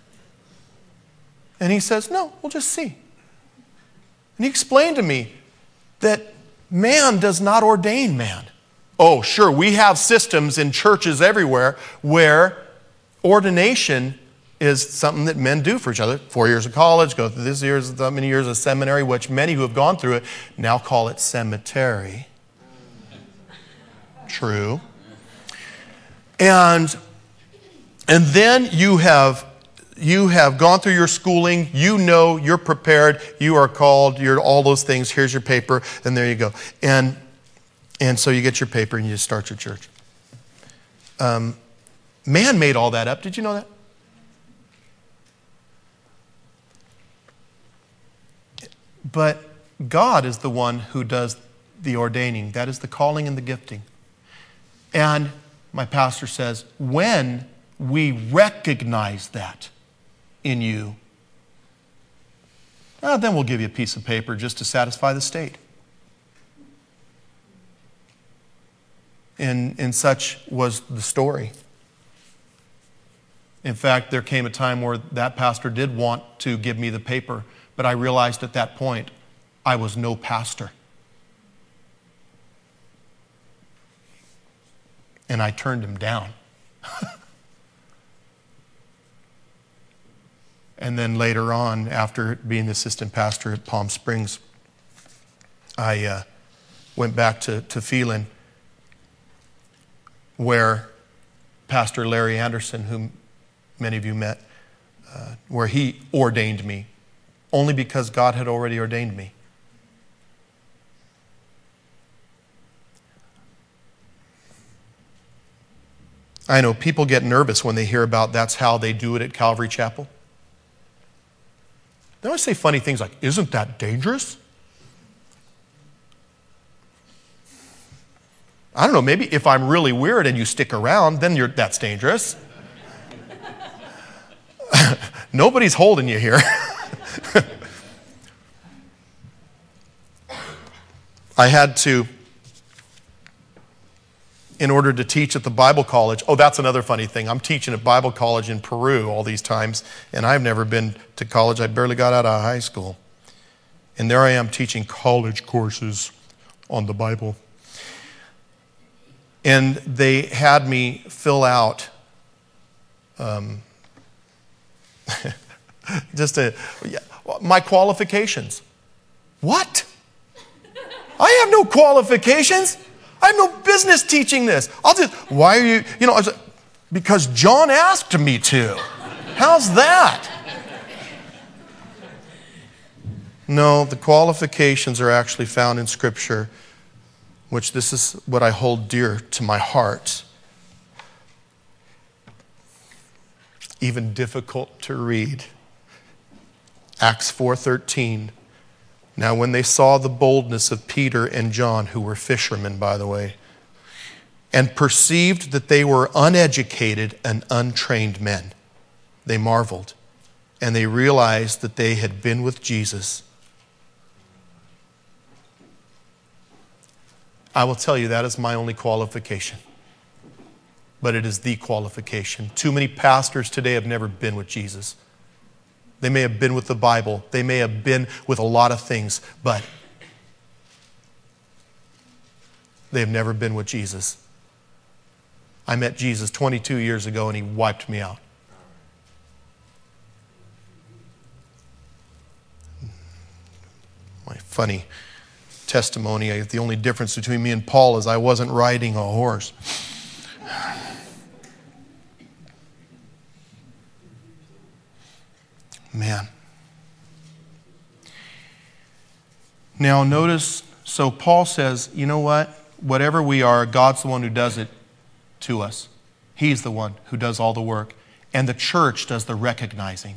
And he says, no, we'll just see. And he explained to me that man does not ordain man. Oh, sure, we have systems in churches everywhere where ordination is something that men do for each other. Four years of college, go through this year's, that many years of seminary, which many who have gone through it now call it cemetery. True. And, and then you have, you have gone through your schooling, you know, you're prepared, you are called, you're all those things, here's your paper, and there you go. And And so you get your paper and you start your church. Um, man made all that up. Did you know that? But God is the one who does the ordaining. That is the calling and the gifting. And my pastor says, when we recognize that in you, well, then we'll give you a piece of paper just to satisfy the state. And, and such was the story. In fact, there came a time where that pastor did want to give me the paper, but I realized at that point I was no pastor. And I turned him down. And then later on, after being the assistant pastor at Palm Springs, I uh, went back to, to Phelan, where Pastor Larry Anderson, whom many of you met, uh, where he ordained me, only because God had already ordained me. I know people get nervous when they hear about that's how they do it at Calvary Chapel. They always say funny things like, isn't that dangerous? I don't know, maybe if I'm really weird and you stick around, then you're, that's dangerous. Nobody's holding you here. I had to, in order to teach at the Bible college, oh, that's another funny thing. I'm teaching at Bible college in Peru all these times, and I've never been to college. I barely got out of high school. And there I am teaching college courses on the Bible. And they had me fill out um, just a, my qualifications. What? I have no qualifications. I have no business teaching this. I'll just, why are you, you know, I was, because John asked me to. How's that? No, the qualifications are actually found in Scripture, which this is what I hold dear to my heart. Even difficult to read. Acts four thirteen. Now when they saw the boldness of Peter and John, who were fishermen, by the way, and perceived that they were uneducated and untrained men, they marveled, and they realized that they had been with Jesus. I will tell you that is my only qualification. But it is the qualification. Too many pastors today have never been with Jesus. They may have been with the Bible. They may have been with a lot of things, but they have never been with Jesus. I met Jesus twenty-two years ago and he wiped me out. My funny testimony, the only difference between me and Paul is I wasn't riding a horse. Man. Now notice, so Paul says, you know what? Whatever we are, God's the one who does it to us. He's the one who does all the work. And the church does the recognizing.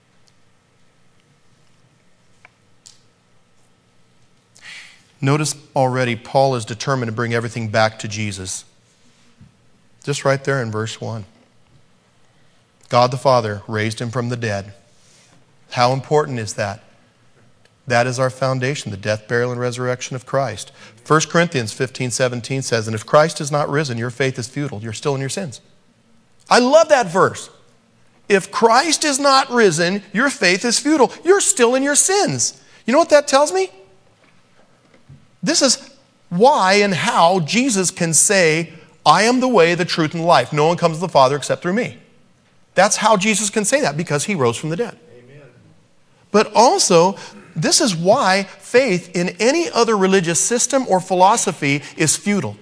Notice already Paul is determined to bring everything back to Jesus. Just right there in verse one. God the Father raised him from the dead. How important is that? That is our foundation, the death, burial, and resurrection of Christ. First Corinthians fifteen seventeen says, and if Christ is not risen, your faith is futile. You're still in your sins. I love that verse. If Christ is not risen, your faith is futile. You're still in your sins. You know what that tells me? This is why and how Jesus can say, I am the way, the truth, and the life. No one comes to the Father except through me. That's how Jesus can say that, because he rose from the dead. But also, this is why faith in any other religious system or philosophy is futile.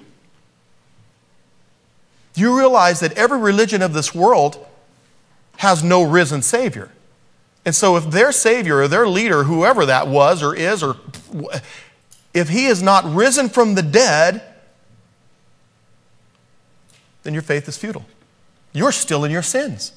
You realize that every religion of this world has no risen Savior. And so if their Savior or their leader, whoever that was or is, or if he is not risen from the dead, then your faith is futile. You're still in your sins.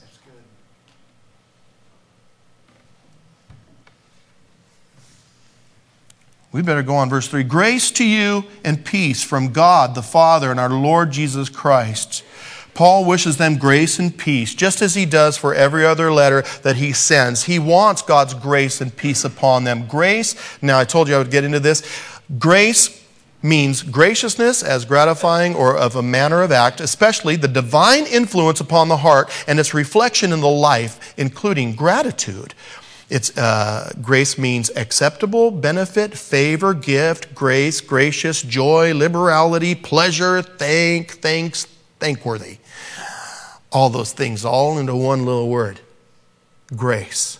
We better go on verse three. Grace to you and peace from God the Father and our Lord Jesus Christ. Paul wishes them grace and peace, just as he does for every other letter that he sends. He wants God's grace and peace upon them. Grace, now I told you I would get into this. Grace means graciousness as gratifying or of a manner of act, especially the divine influence upon the heart and its reflection in the life, including gratitude. It's, uh, grace means acceptable, benefit, favor, gift, grace, gracious, joy, liberality, pleasure, thank, thanks, thankworthy. All those things all into one little word. Grace.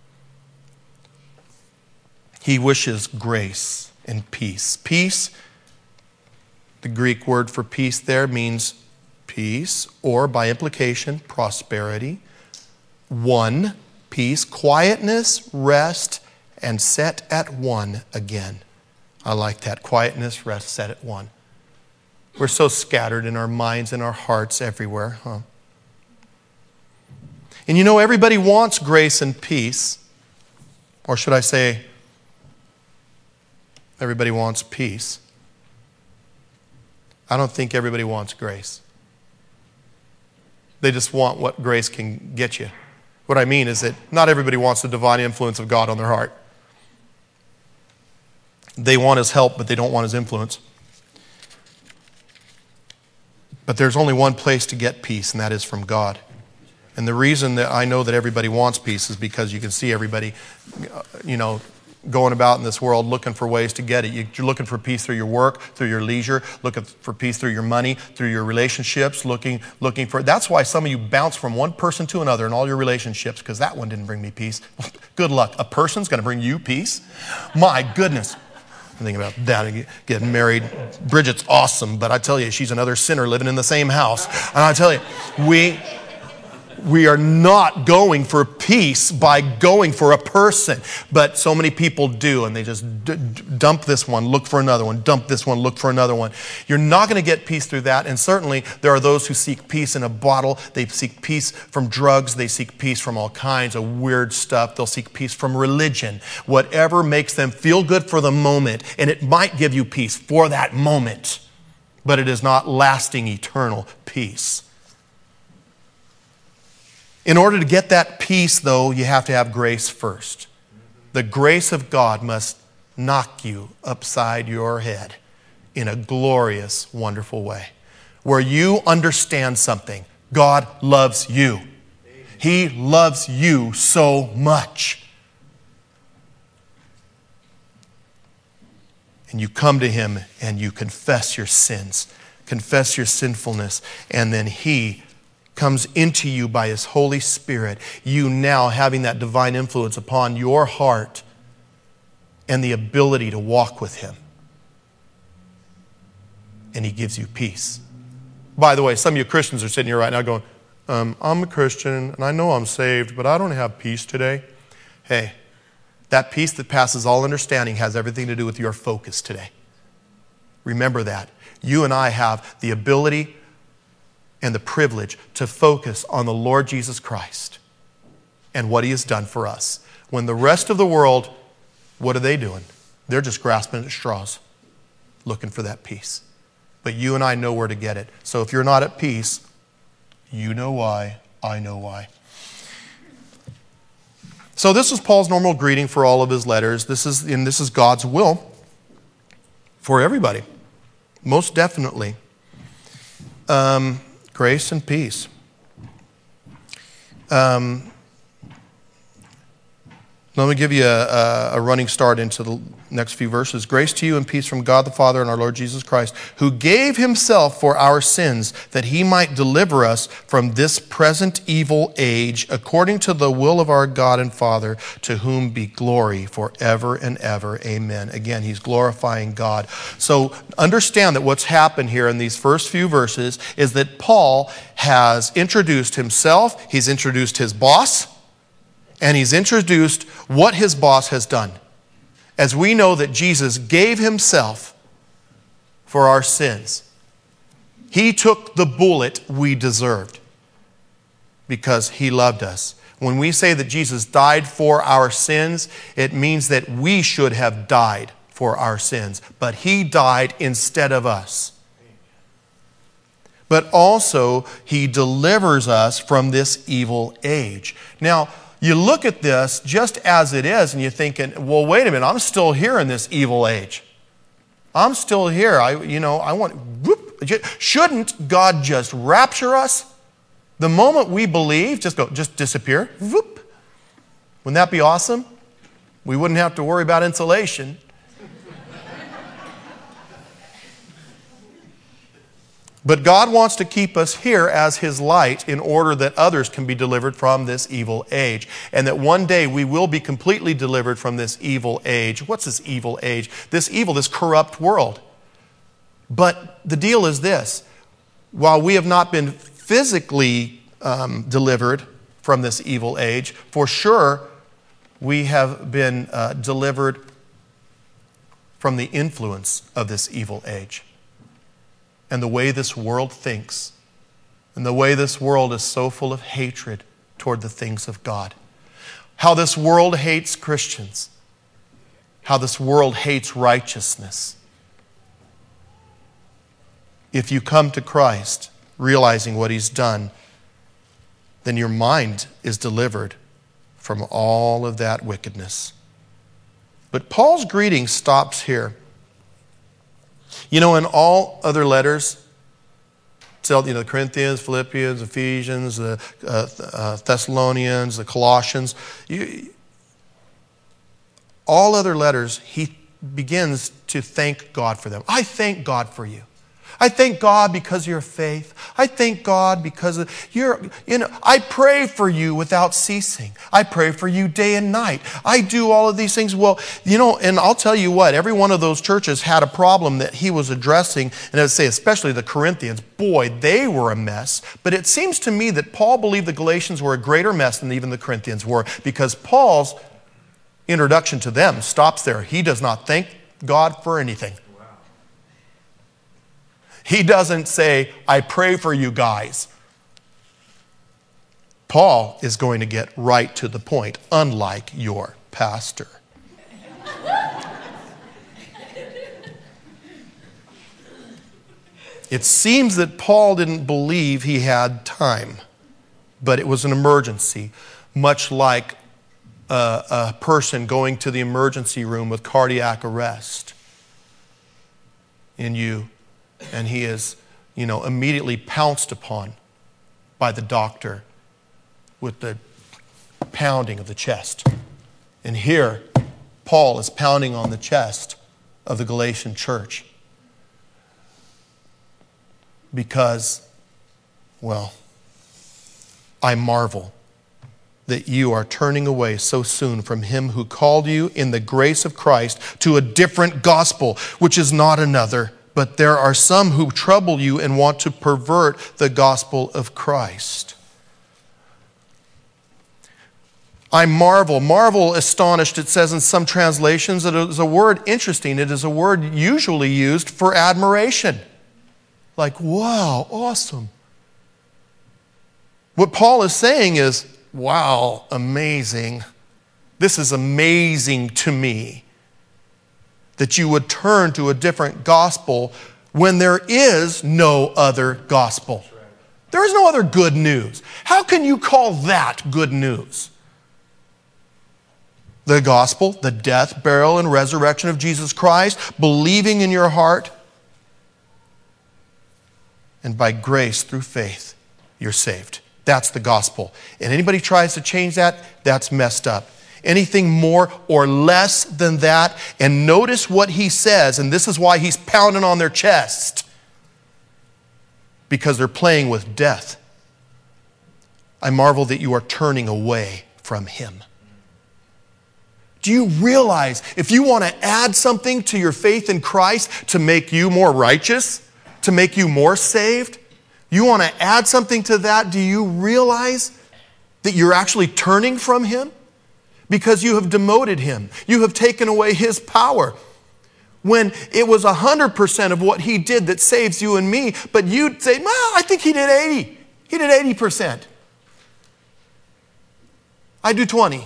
He wishes grace and peace. Peace, the Greek word for peace there means peace, or by implication, prosperity. One, peace, quietness, rest, and set at one again. I like that. Quietness, rest, set at one. We're so scattered in our minds and our hearts everywhere, huh? And you know, everybody wants grace and peace. Or should I say, everybody wants peace. I don't think everybody wants grace. They just want what grace can get you. What I mean is that not everybody wants the divine influence of God on their heart. They want his help, but they don't want his influence. But there's only one place to get peace, and that is from God. And the reason that I know that everybody wants peace is because you can see everybody, you know, going about in this world looking for ways to get it. You're looking for peace through your work, through your leisure, looking for peace through your money, through your relationships, looking looking for... That's why some of you bounce from one person to another in all your relationships, because that one didn't bring me peace. Good luck. A person's going to bring you peace? My goodness. I'm thinking about that, getting married. Bridget's awesome, but I tell you, she's another sinner living in the same house. And I tell you, we... We are not going for peace by going for a person. But so many people do, and they just d- dump this one, look for another one, dump this one, look for another one. You're not going to get peace through that. And certainly there are those who seek peace in a bottle. They seek peace from drugs. They seek peace from all kinds of weird stuff. They'll seek peace from religion. Whatever makes them feel good for the moment. And it might give you peace for that moment. But it is not lasting, eternal peace. In order to get that peace, though, you have to have grace first. The grace of God must knock you upside your head in a glorious, wonderful way, where you understand something. God loves you. He loves you so much. And you come to him and you confess your sins, confess your sinfulness, and then he comes into you by his Holy Spirit, you now having that divine influence upon your heart and the ability to walk with him. And he gives you peace. By the way, some of you Christians are sitting here right now going, um, I'm a Christian and I know I'm saved, but I don't have peace today. Hey, that peace that passes all understanding has everything to do with your focus today. Remember that. You and I have the ability and the privilege to focus on the Lord Jesus Christ and what he has done for us. When the rest of the world, what are they doing? They're just grasping at straws, looking for that peace. But you and I know where to get it. So if you're not at peace, you know why, I know why. So this is Paul's normal greeting for all of his letters. This is, and this is God's will for everybody, most definitely. Um... Grace and peace. Um, let me give you a, a running start into the next few verses. Grace to you and peace from God the Father and our Lord Jesus Christ, who gave himself for our sins that he might deliver us from this present evil age, according to the will of our God and Father, to whom be glory forever and ever. Amen. Again, he's glorifying God. So understand that what's happened here in these first few verses is that Paul has introduced himself, he's introduced his boss, and he's introduced what his boss has done. As we know that Jesus gave himself for our sins. He took the bullet we deserved because he loved us. When we say that Jesus died for our sins, it means that we should have died for our sins. But he died instead of us. But also, he delivers us from this evil age. Now, you look at this just as it is and you're thinking, well, wait a minute, I'm still here in this evil age. I'm still here. I, you know, I want, whoop, shouldn't God just rapture us? The moment we believe, just go, just disappear. Whoop. Wouldn't that be awesome? We wouldn't have to worry about insulation. But God wants to keep us here as his light in order that others can be delivered from this evil age. And that one day we will be completely delivered from this evil age. What's this evil age? This evil, this corrupt world. But the deal is this. While we have not been physically um, delivered from this evil age, for sure we have been uh, delivered from the influence of this evil age. And the way this world thinks, and the way this world is so full of hatred toward the things of God. How this world hates Christians. How this world hates righteousness. If you come to Christ, realizing what he's done, then your mind is delivered from all of that wickedness. But Paul's greeting stops here. You know, in all other letters, you know, the Corinthians, Philippians, Ephesians, the uh, uh, Thessalonians, the Colossians, you, all other letters, he begins to thank God for them. I thank God for you. I thank God because of your faith. I thank God because of your, you know, I pray for you without ceasing. I pray for you day and night. I do all of these things. Well, you know, and I'll tell you what, every one of those churches had a problem that he was addressing. And I would say, especially the Corinthians, boy, they were a mess. But it seems to me that Paul believed the Galatians were a greater mess than even the Corinthians were, because Paul's introduction to them stops there. He does not thank God for anything. He doesn't say, I pray for you guys. Paul is going to get right to the point, unlike your pastor. It seems that Paul didn't believe he had time, but it was an emergency, much like a, a person going to the emergency room with cardiac arrest. And you And he is, you know, immediately pounced upon by the doctor with the pounding of the chest. And here, Paul is pounding on the chest of the Galatian church because, well, I marvel that you are turning away so soon from him who called you in the grace of Christ to a different gospel, which is not another. But there are some who trouble you and want to pervert the gospel of Christ. I marvel. Marvel, astonished, it says in some translations. It is a word interesting. It is a word usually used for admiration. Like, wow, awesome. What Paul is saying is, wow, amazing. This is amazing to me, that you would turn to a different gospel when there is no other gospel. There is no other good news. How can you call that good news? The gospel, the death, burial, and resurrection of Jesus Christ, believing in your heart, and by grace through faith, you're saved. That's the gospel. And anybody tries to change that, that's messed up. Anything more or less than that. And notice what he says, and this is why he's pounding on their chest. Because they're playing with death. I marvel that you are turning away from him. Do you realize if you want to add something to your faith in Christ to make you more righteous, to make you more saved, you want to add something to that, do you realize that you're actually turning from him? Because you have demoted him. You have taken away his power. When it was one hundred percent of what he did that saves you and me, but you'd say, well, I think he did eighty. He did eighty percent. I do twenty.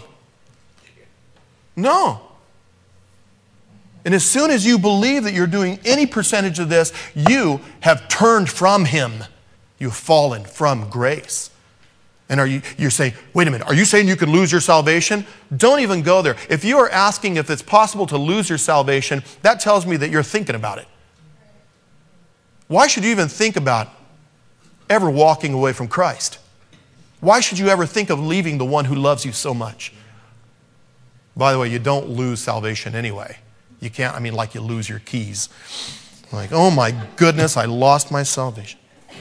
No. And as soon as you believe that you're doing any percentage of this, you have turned from him. You've fallen from grace. And are you, you're saying, wait a minute, are you saying you can lose your salvation? Don't even go there. If you are asking if it's possible to lose your salvation, that tells me that you're thinking about it. Why should you even think about ever walking away from Christ? Why should you ever think of leaving the one who loves you so much? By the way, you don't lose salvation anyway. You can't, I mean, like you lose your keys. Like, oh my goodness, I lost my salvation.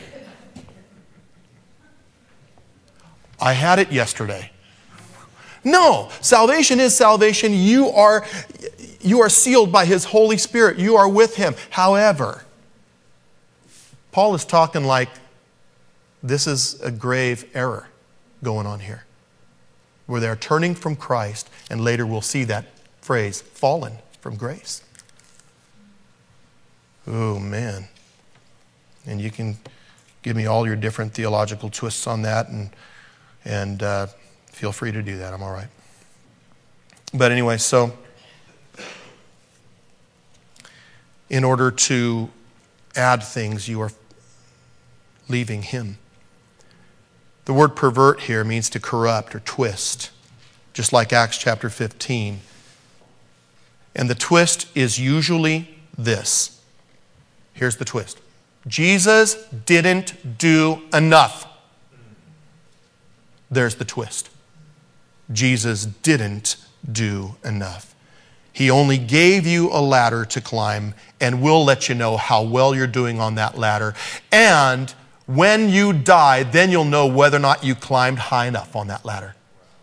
I had it yesterday. No, salvation is salvation. You are, you are sealed by his Holy Spirit. You are with him. However, Paul is talking like this is a grave error going on here, where they're turning from Christ, and later we'll see that phrase, fallen from grace. Oh, man. And you can give me all your different theological twists on that, and And uh, feel free to do that. I'm all right. But anyway, so in order to add things, you are leaving him. The word pervert here means to corrupt or twist. just like Acts chapter fifteen. And the twist is usually this. Here's the twist. Jesus didn't do enough. There's the twist. Jesus didn't do enough. He only gave you a ladder to climb, and we'll let you know how well you're doing on that ladder. And when you die, then you'll know whether or not you climbed high enough on that ladder.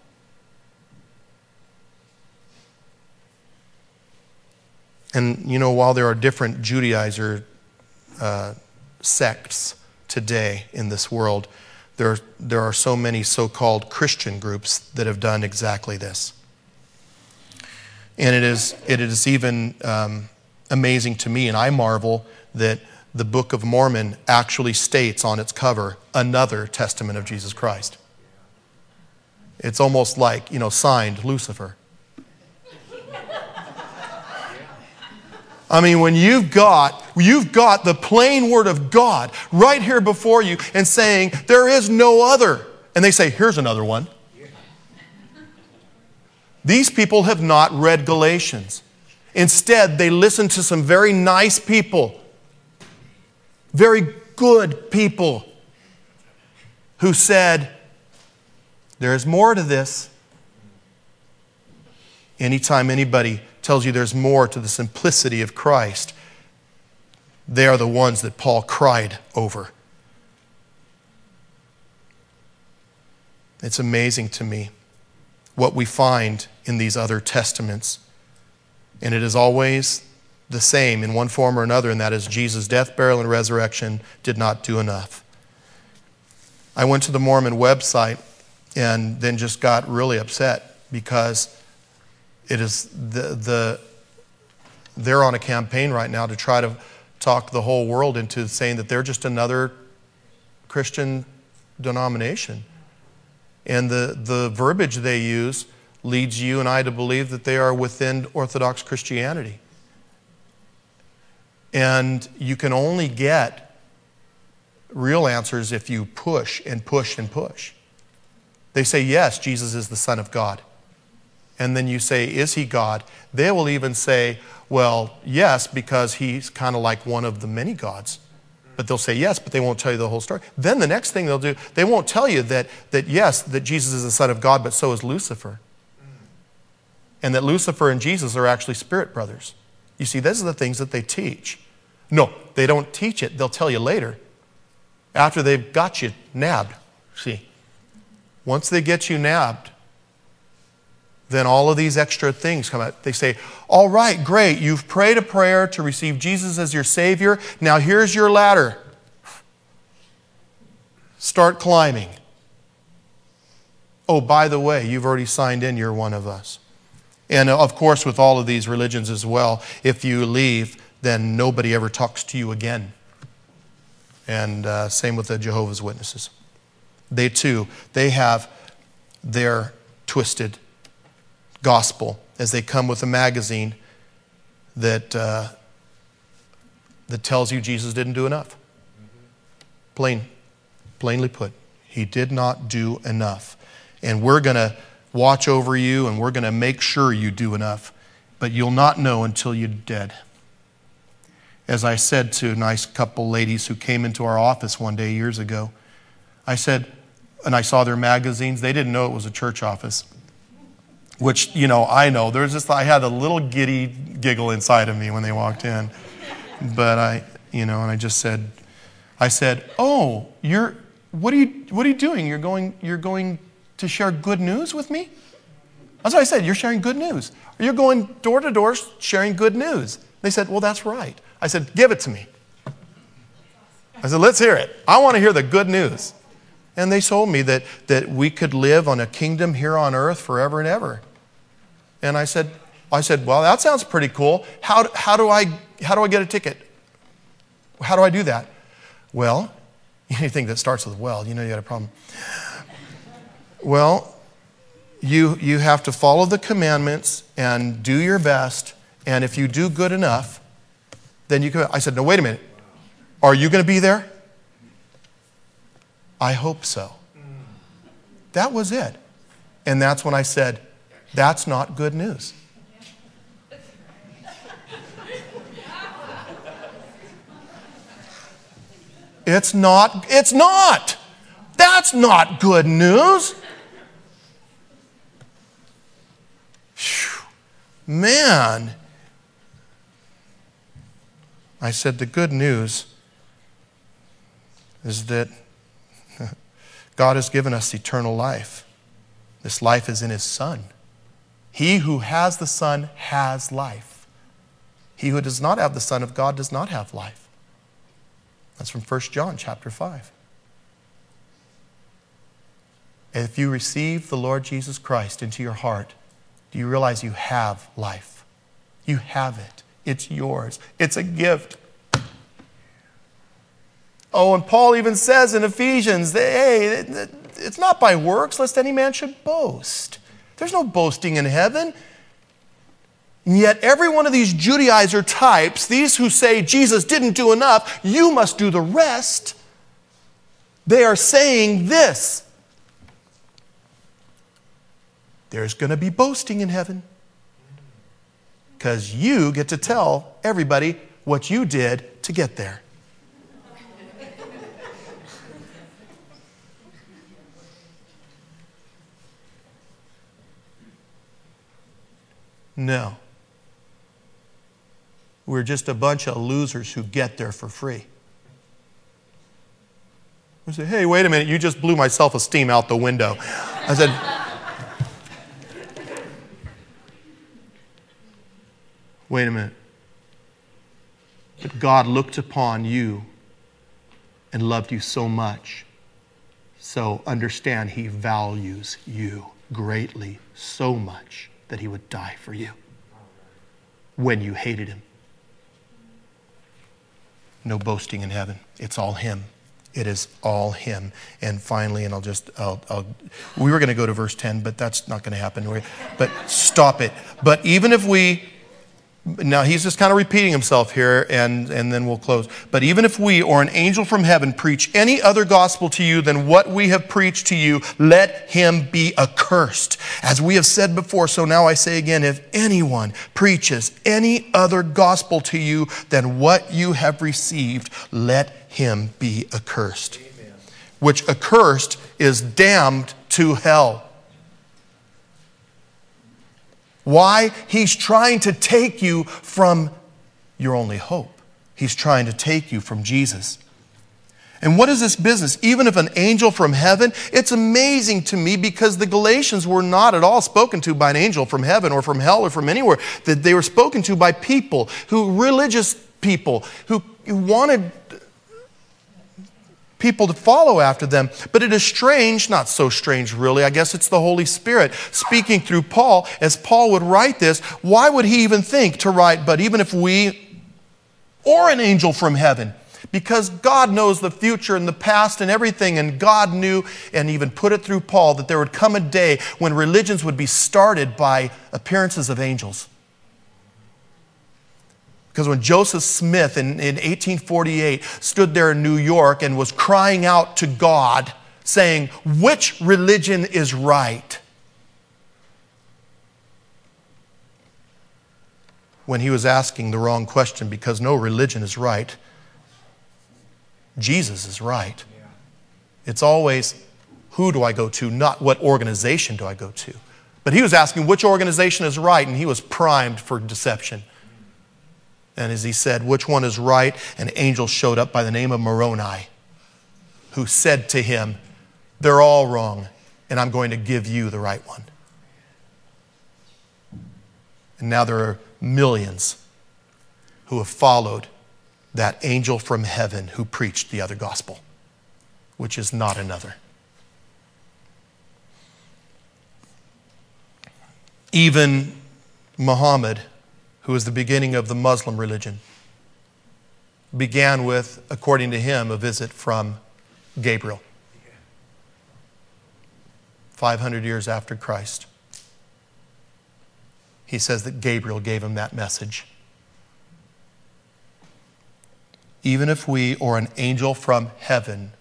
And, you know, while there are different Judaizer uh, sects today in this world, there, there are so many so-called Christian groups that have done exactly this. And it is, it is even um, amazing to me, and I marvel that the Book of Mormon actually states on its cover, another testament of Jesus Christ. It's almost like, you know, signed Lucifer. I mean, when you've got, you've got the plain word of God right here before you and saying, there is no other. And they say, here's another one. These people have not read Galatians. Instead, they listen to some very nice people, very good people who said, there's more to this. Anytime anybody tells you there's more to the simplicity of Christ, they are the ones that Paul cried over. It's amazing to me what we find in these other testaments. And it is always the same in one form or another, and that is Jesus' death, burial, and resurrection did not do enough. I went to the Mormon website and then just got really upset because it is the, the they're on a campaign right now to try to talk the whole world into saying that they're just another Christian denomination. And the, the verbiage they use leads you and I to believe that they are within Orthodox Christianity. And you can only get real answers if you push and push and push. They say, yes, Jesus is the Son of God. And then you say, is he God? They will even say, well, yes, because he's kind of like one of the many gods. But they'll say yes, but they won't tell you the whole story. Then the next thing they'll do, they won't tell you that, that yes, that Jesus is the Son of God, but so is Lucifer. And that Lucifer and Jesus are actually spirit brothers. You see, those are the things that they teach. No, they don't teach it. They'll tell you later, after they've got you nabbed. See, once they get you nabbed, then all of these extra things come out. They say, all right, great, you've prayed a prayer to receive Jesus as your Savior. Now here's your ladder. Start climbing. Oh, by the way, you've already signed in, you're one of us. And of course, with all of these religions as well, if you leave, then nobody ever talks to you again. And uh, same with the Jehovah's Witnesses. They too, they have their twisted gospel as they come with a magazine that uh, that tells you Jesus didn't do enough. Plain, plainly put, he did not do enough. And we're going to watch over you and we're going to make sure you do enough, but you'll not know until you're dead. As I said to a nice couple ladies who came into our office one day years ago, I said, and I saw their magazines, they didn't know it was a church office. Which, you know, I know. There's just, I had a little giddy giggle inside of me when they walked in. But I, you know, and I just said, I said, oh, you're, what are you, what are you doing? You're going, you're going to share good news with me? That's what I said, you're sharing good news. You're going door to door sharing good news. They said, well, that's right. I said, give it to me. I said, let's hear it. I want to hear the good news. And they told me that, that we could live on a kingdom here on earth forever and ever. And I said, I said, well, that sounds pretty cool. How, how, do I, how do I get a ticket? How do I do that? Well, anything that starts with well, you know you got a problem. Well, you, you have to follow the commandments and do your best. And if you do good enough, then you can. I said, no, wait a minute. Are you going to be there? I hope so. That was it. And that's when I said, That's not good news. It's not, it's not. That's not good news. Whew. Man. I said the good news is that God has given us eternal life. This life is in His Son. He who has the Son has life. He who does not have the Son of God does not have life. That's from First John chapter five. If you receive the Lord Jesus Christ into your heart, do you realize you have life? You have it. It's yours. It's a gift. Oh, and Paul even says in Ephesians, that, hey, it's not by works, lest any man should boast. There's no boasting in heaven. And yet every one of these Judaizer types, these who say Jesus didn't do enough, you must do the rest, they are saying this: there's going to be boasting in heaven because you get to tell everybody what you did to get there. No. We're just a bunch of losers who get there for free. We say, hey, wait a minute, you just blew my self-esteem out the window. I said, wait a minute. But God looked upon you and loved you so much. So understand, He values you greatly, so much that He would die for you when you hated Him. No boasting in heaven. It's all Him. It is all Him. And finally, and I'll just, I'll, I'll, we were going to go to verse ten, but that's not going to happen. But stop it. But even if we, now he's just kind of repeating himself here, and, and then we'll close. But even if we or an angel from heaven preach any other gospel to you than what we have preached to you, let him be accursed. As we have said before, so now I say again, if anyone preaches any other gospel to you than what you have received, let him be accursed. Amen. Which accursed is damned to hell. Why? He's trying to take you from your only hope. He's trying to take you from Jesus. And what is this business? Even if an angel from heaven, it's amazing to me because the Galatians were not at all spoken to by an angel from heaven or from hell or from anywhere. That they were spoken to by people, who religious people, who wanted people to follow after them. But it is strange, not so strange really, I guess it's the Holy Spirit speaking through Paul. As Paul would write this, why would he even think to write, but even if we or an angel from heaven? Because God knows the future and the past and everything, and God knew and even put it through Paul that there would come a day when religions would be started by appearances of angels. Because when Joseph Smith in, in eighteen forty-eight stood there in New York and was crying out to God, saying, which religion is right? When he was asking the wrong question, because no religion is right. Jesus is right. It's always, who do I go to, not what organization do I go to. But he was asking which organization is right, and he was primed for deception. And as he said, which one is right? An angel showed up by the name of Moroni, who said to him, they're all wrong, and I'm going to give you the right one. And now there are millions who have followed that angel from heaven who preached the other gospel, which is not another. Even Muhammad, who was the beginning of the Muslim religion, began with, according to him, a visit from Gabriel. five hundred years after Christ. He says that Gabriel gave him that message. Even if we or an angel from heaven.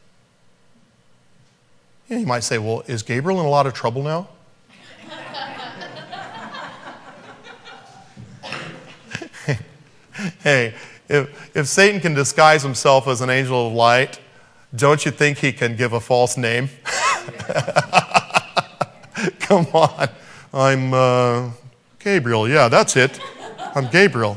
You know, you might say, well, is Gabriel in a lot of trouble now? Hey, if, if Satan can disguise himself as an angel of light, don't you think he can give a false name? Come on. I'm uh, Gabriel. Yeah, that's it. I'm Gabriel.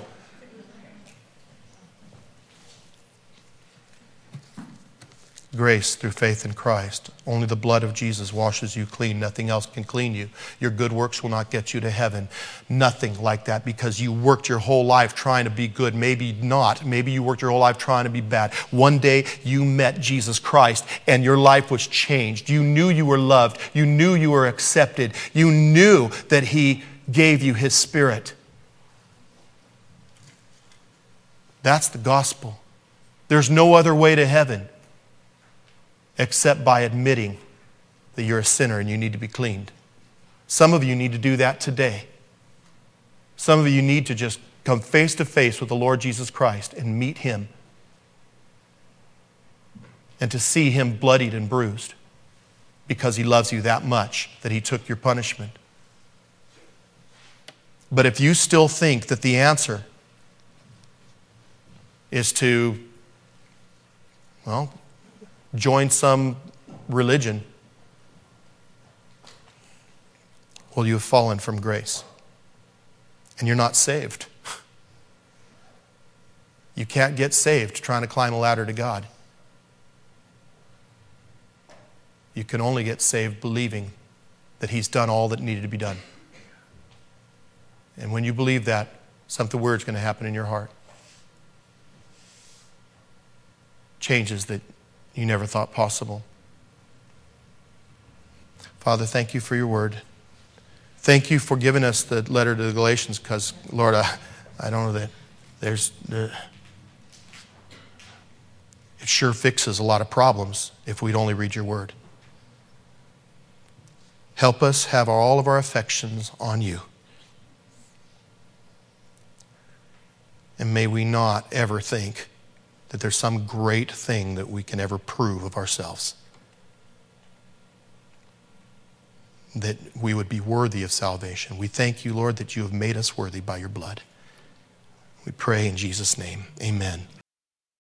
Grace through faith in Christ. Only the blood of Jesus washes you clean. Nothing else can clean you. Your good works will not get you to heaven. Nothing like that, because you worked your whole life trying to be good. Maybe not. Maybe you worked your whole life trying to be bad. One day you met Jesus Christ and your life was changed. You knew you were loved. You knew you were accepted. You knew that He gave you His Spirit. That's the gospel. There's no other way to heaven except by admitting that you're a sinner and you need to be cleaned. Some of you need to do that today. Some of you need to just come face to face with the Lord Jesus Christ and meet Him, and to see Him bloodied and bruised because He loves you that much that He took your punishment. But if you still think that the answer is to, well, join some religion, well, you have fallen from grace. And you're not saved. You can't get saved trying to climb a ladder to God. You can only get saved believing that He's done all that needed to be done. And when you believe that, something weird's going to happen in your heart. Changes that you never thought possible. Father, thank You for Your word. Thank You for giving us the letter to the Galatians, because, Lord, I, I don't know that there's... Uh, it sure fixes a lot of problems if we'd only read Your word. Help us have all of our affections on You. And may we not ever think that there's some great thing that we can ever prove of ourselves, that we would be worthy of salvation. We thank You, Lord, that You have made us worthy by Your blood. We pray in Jesus' name. Amen.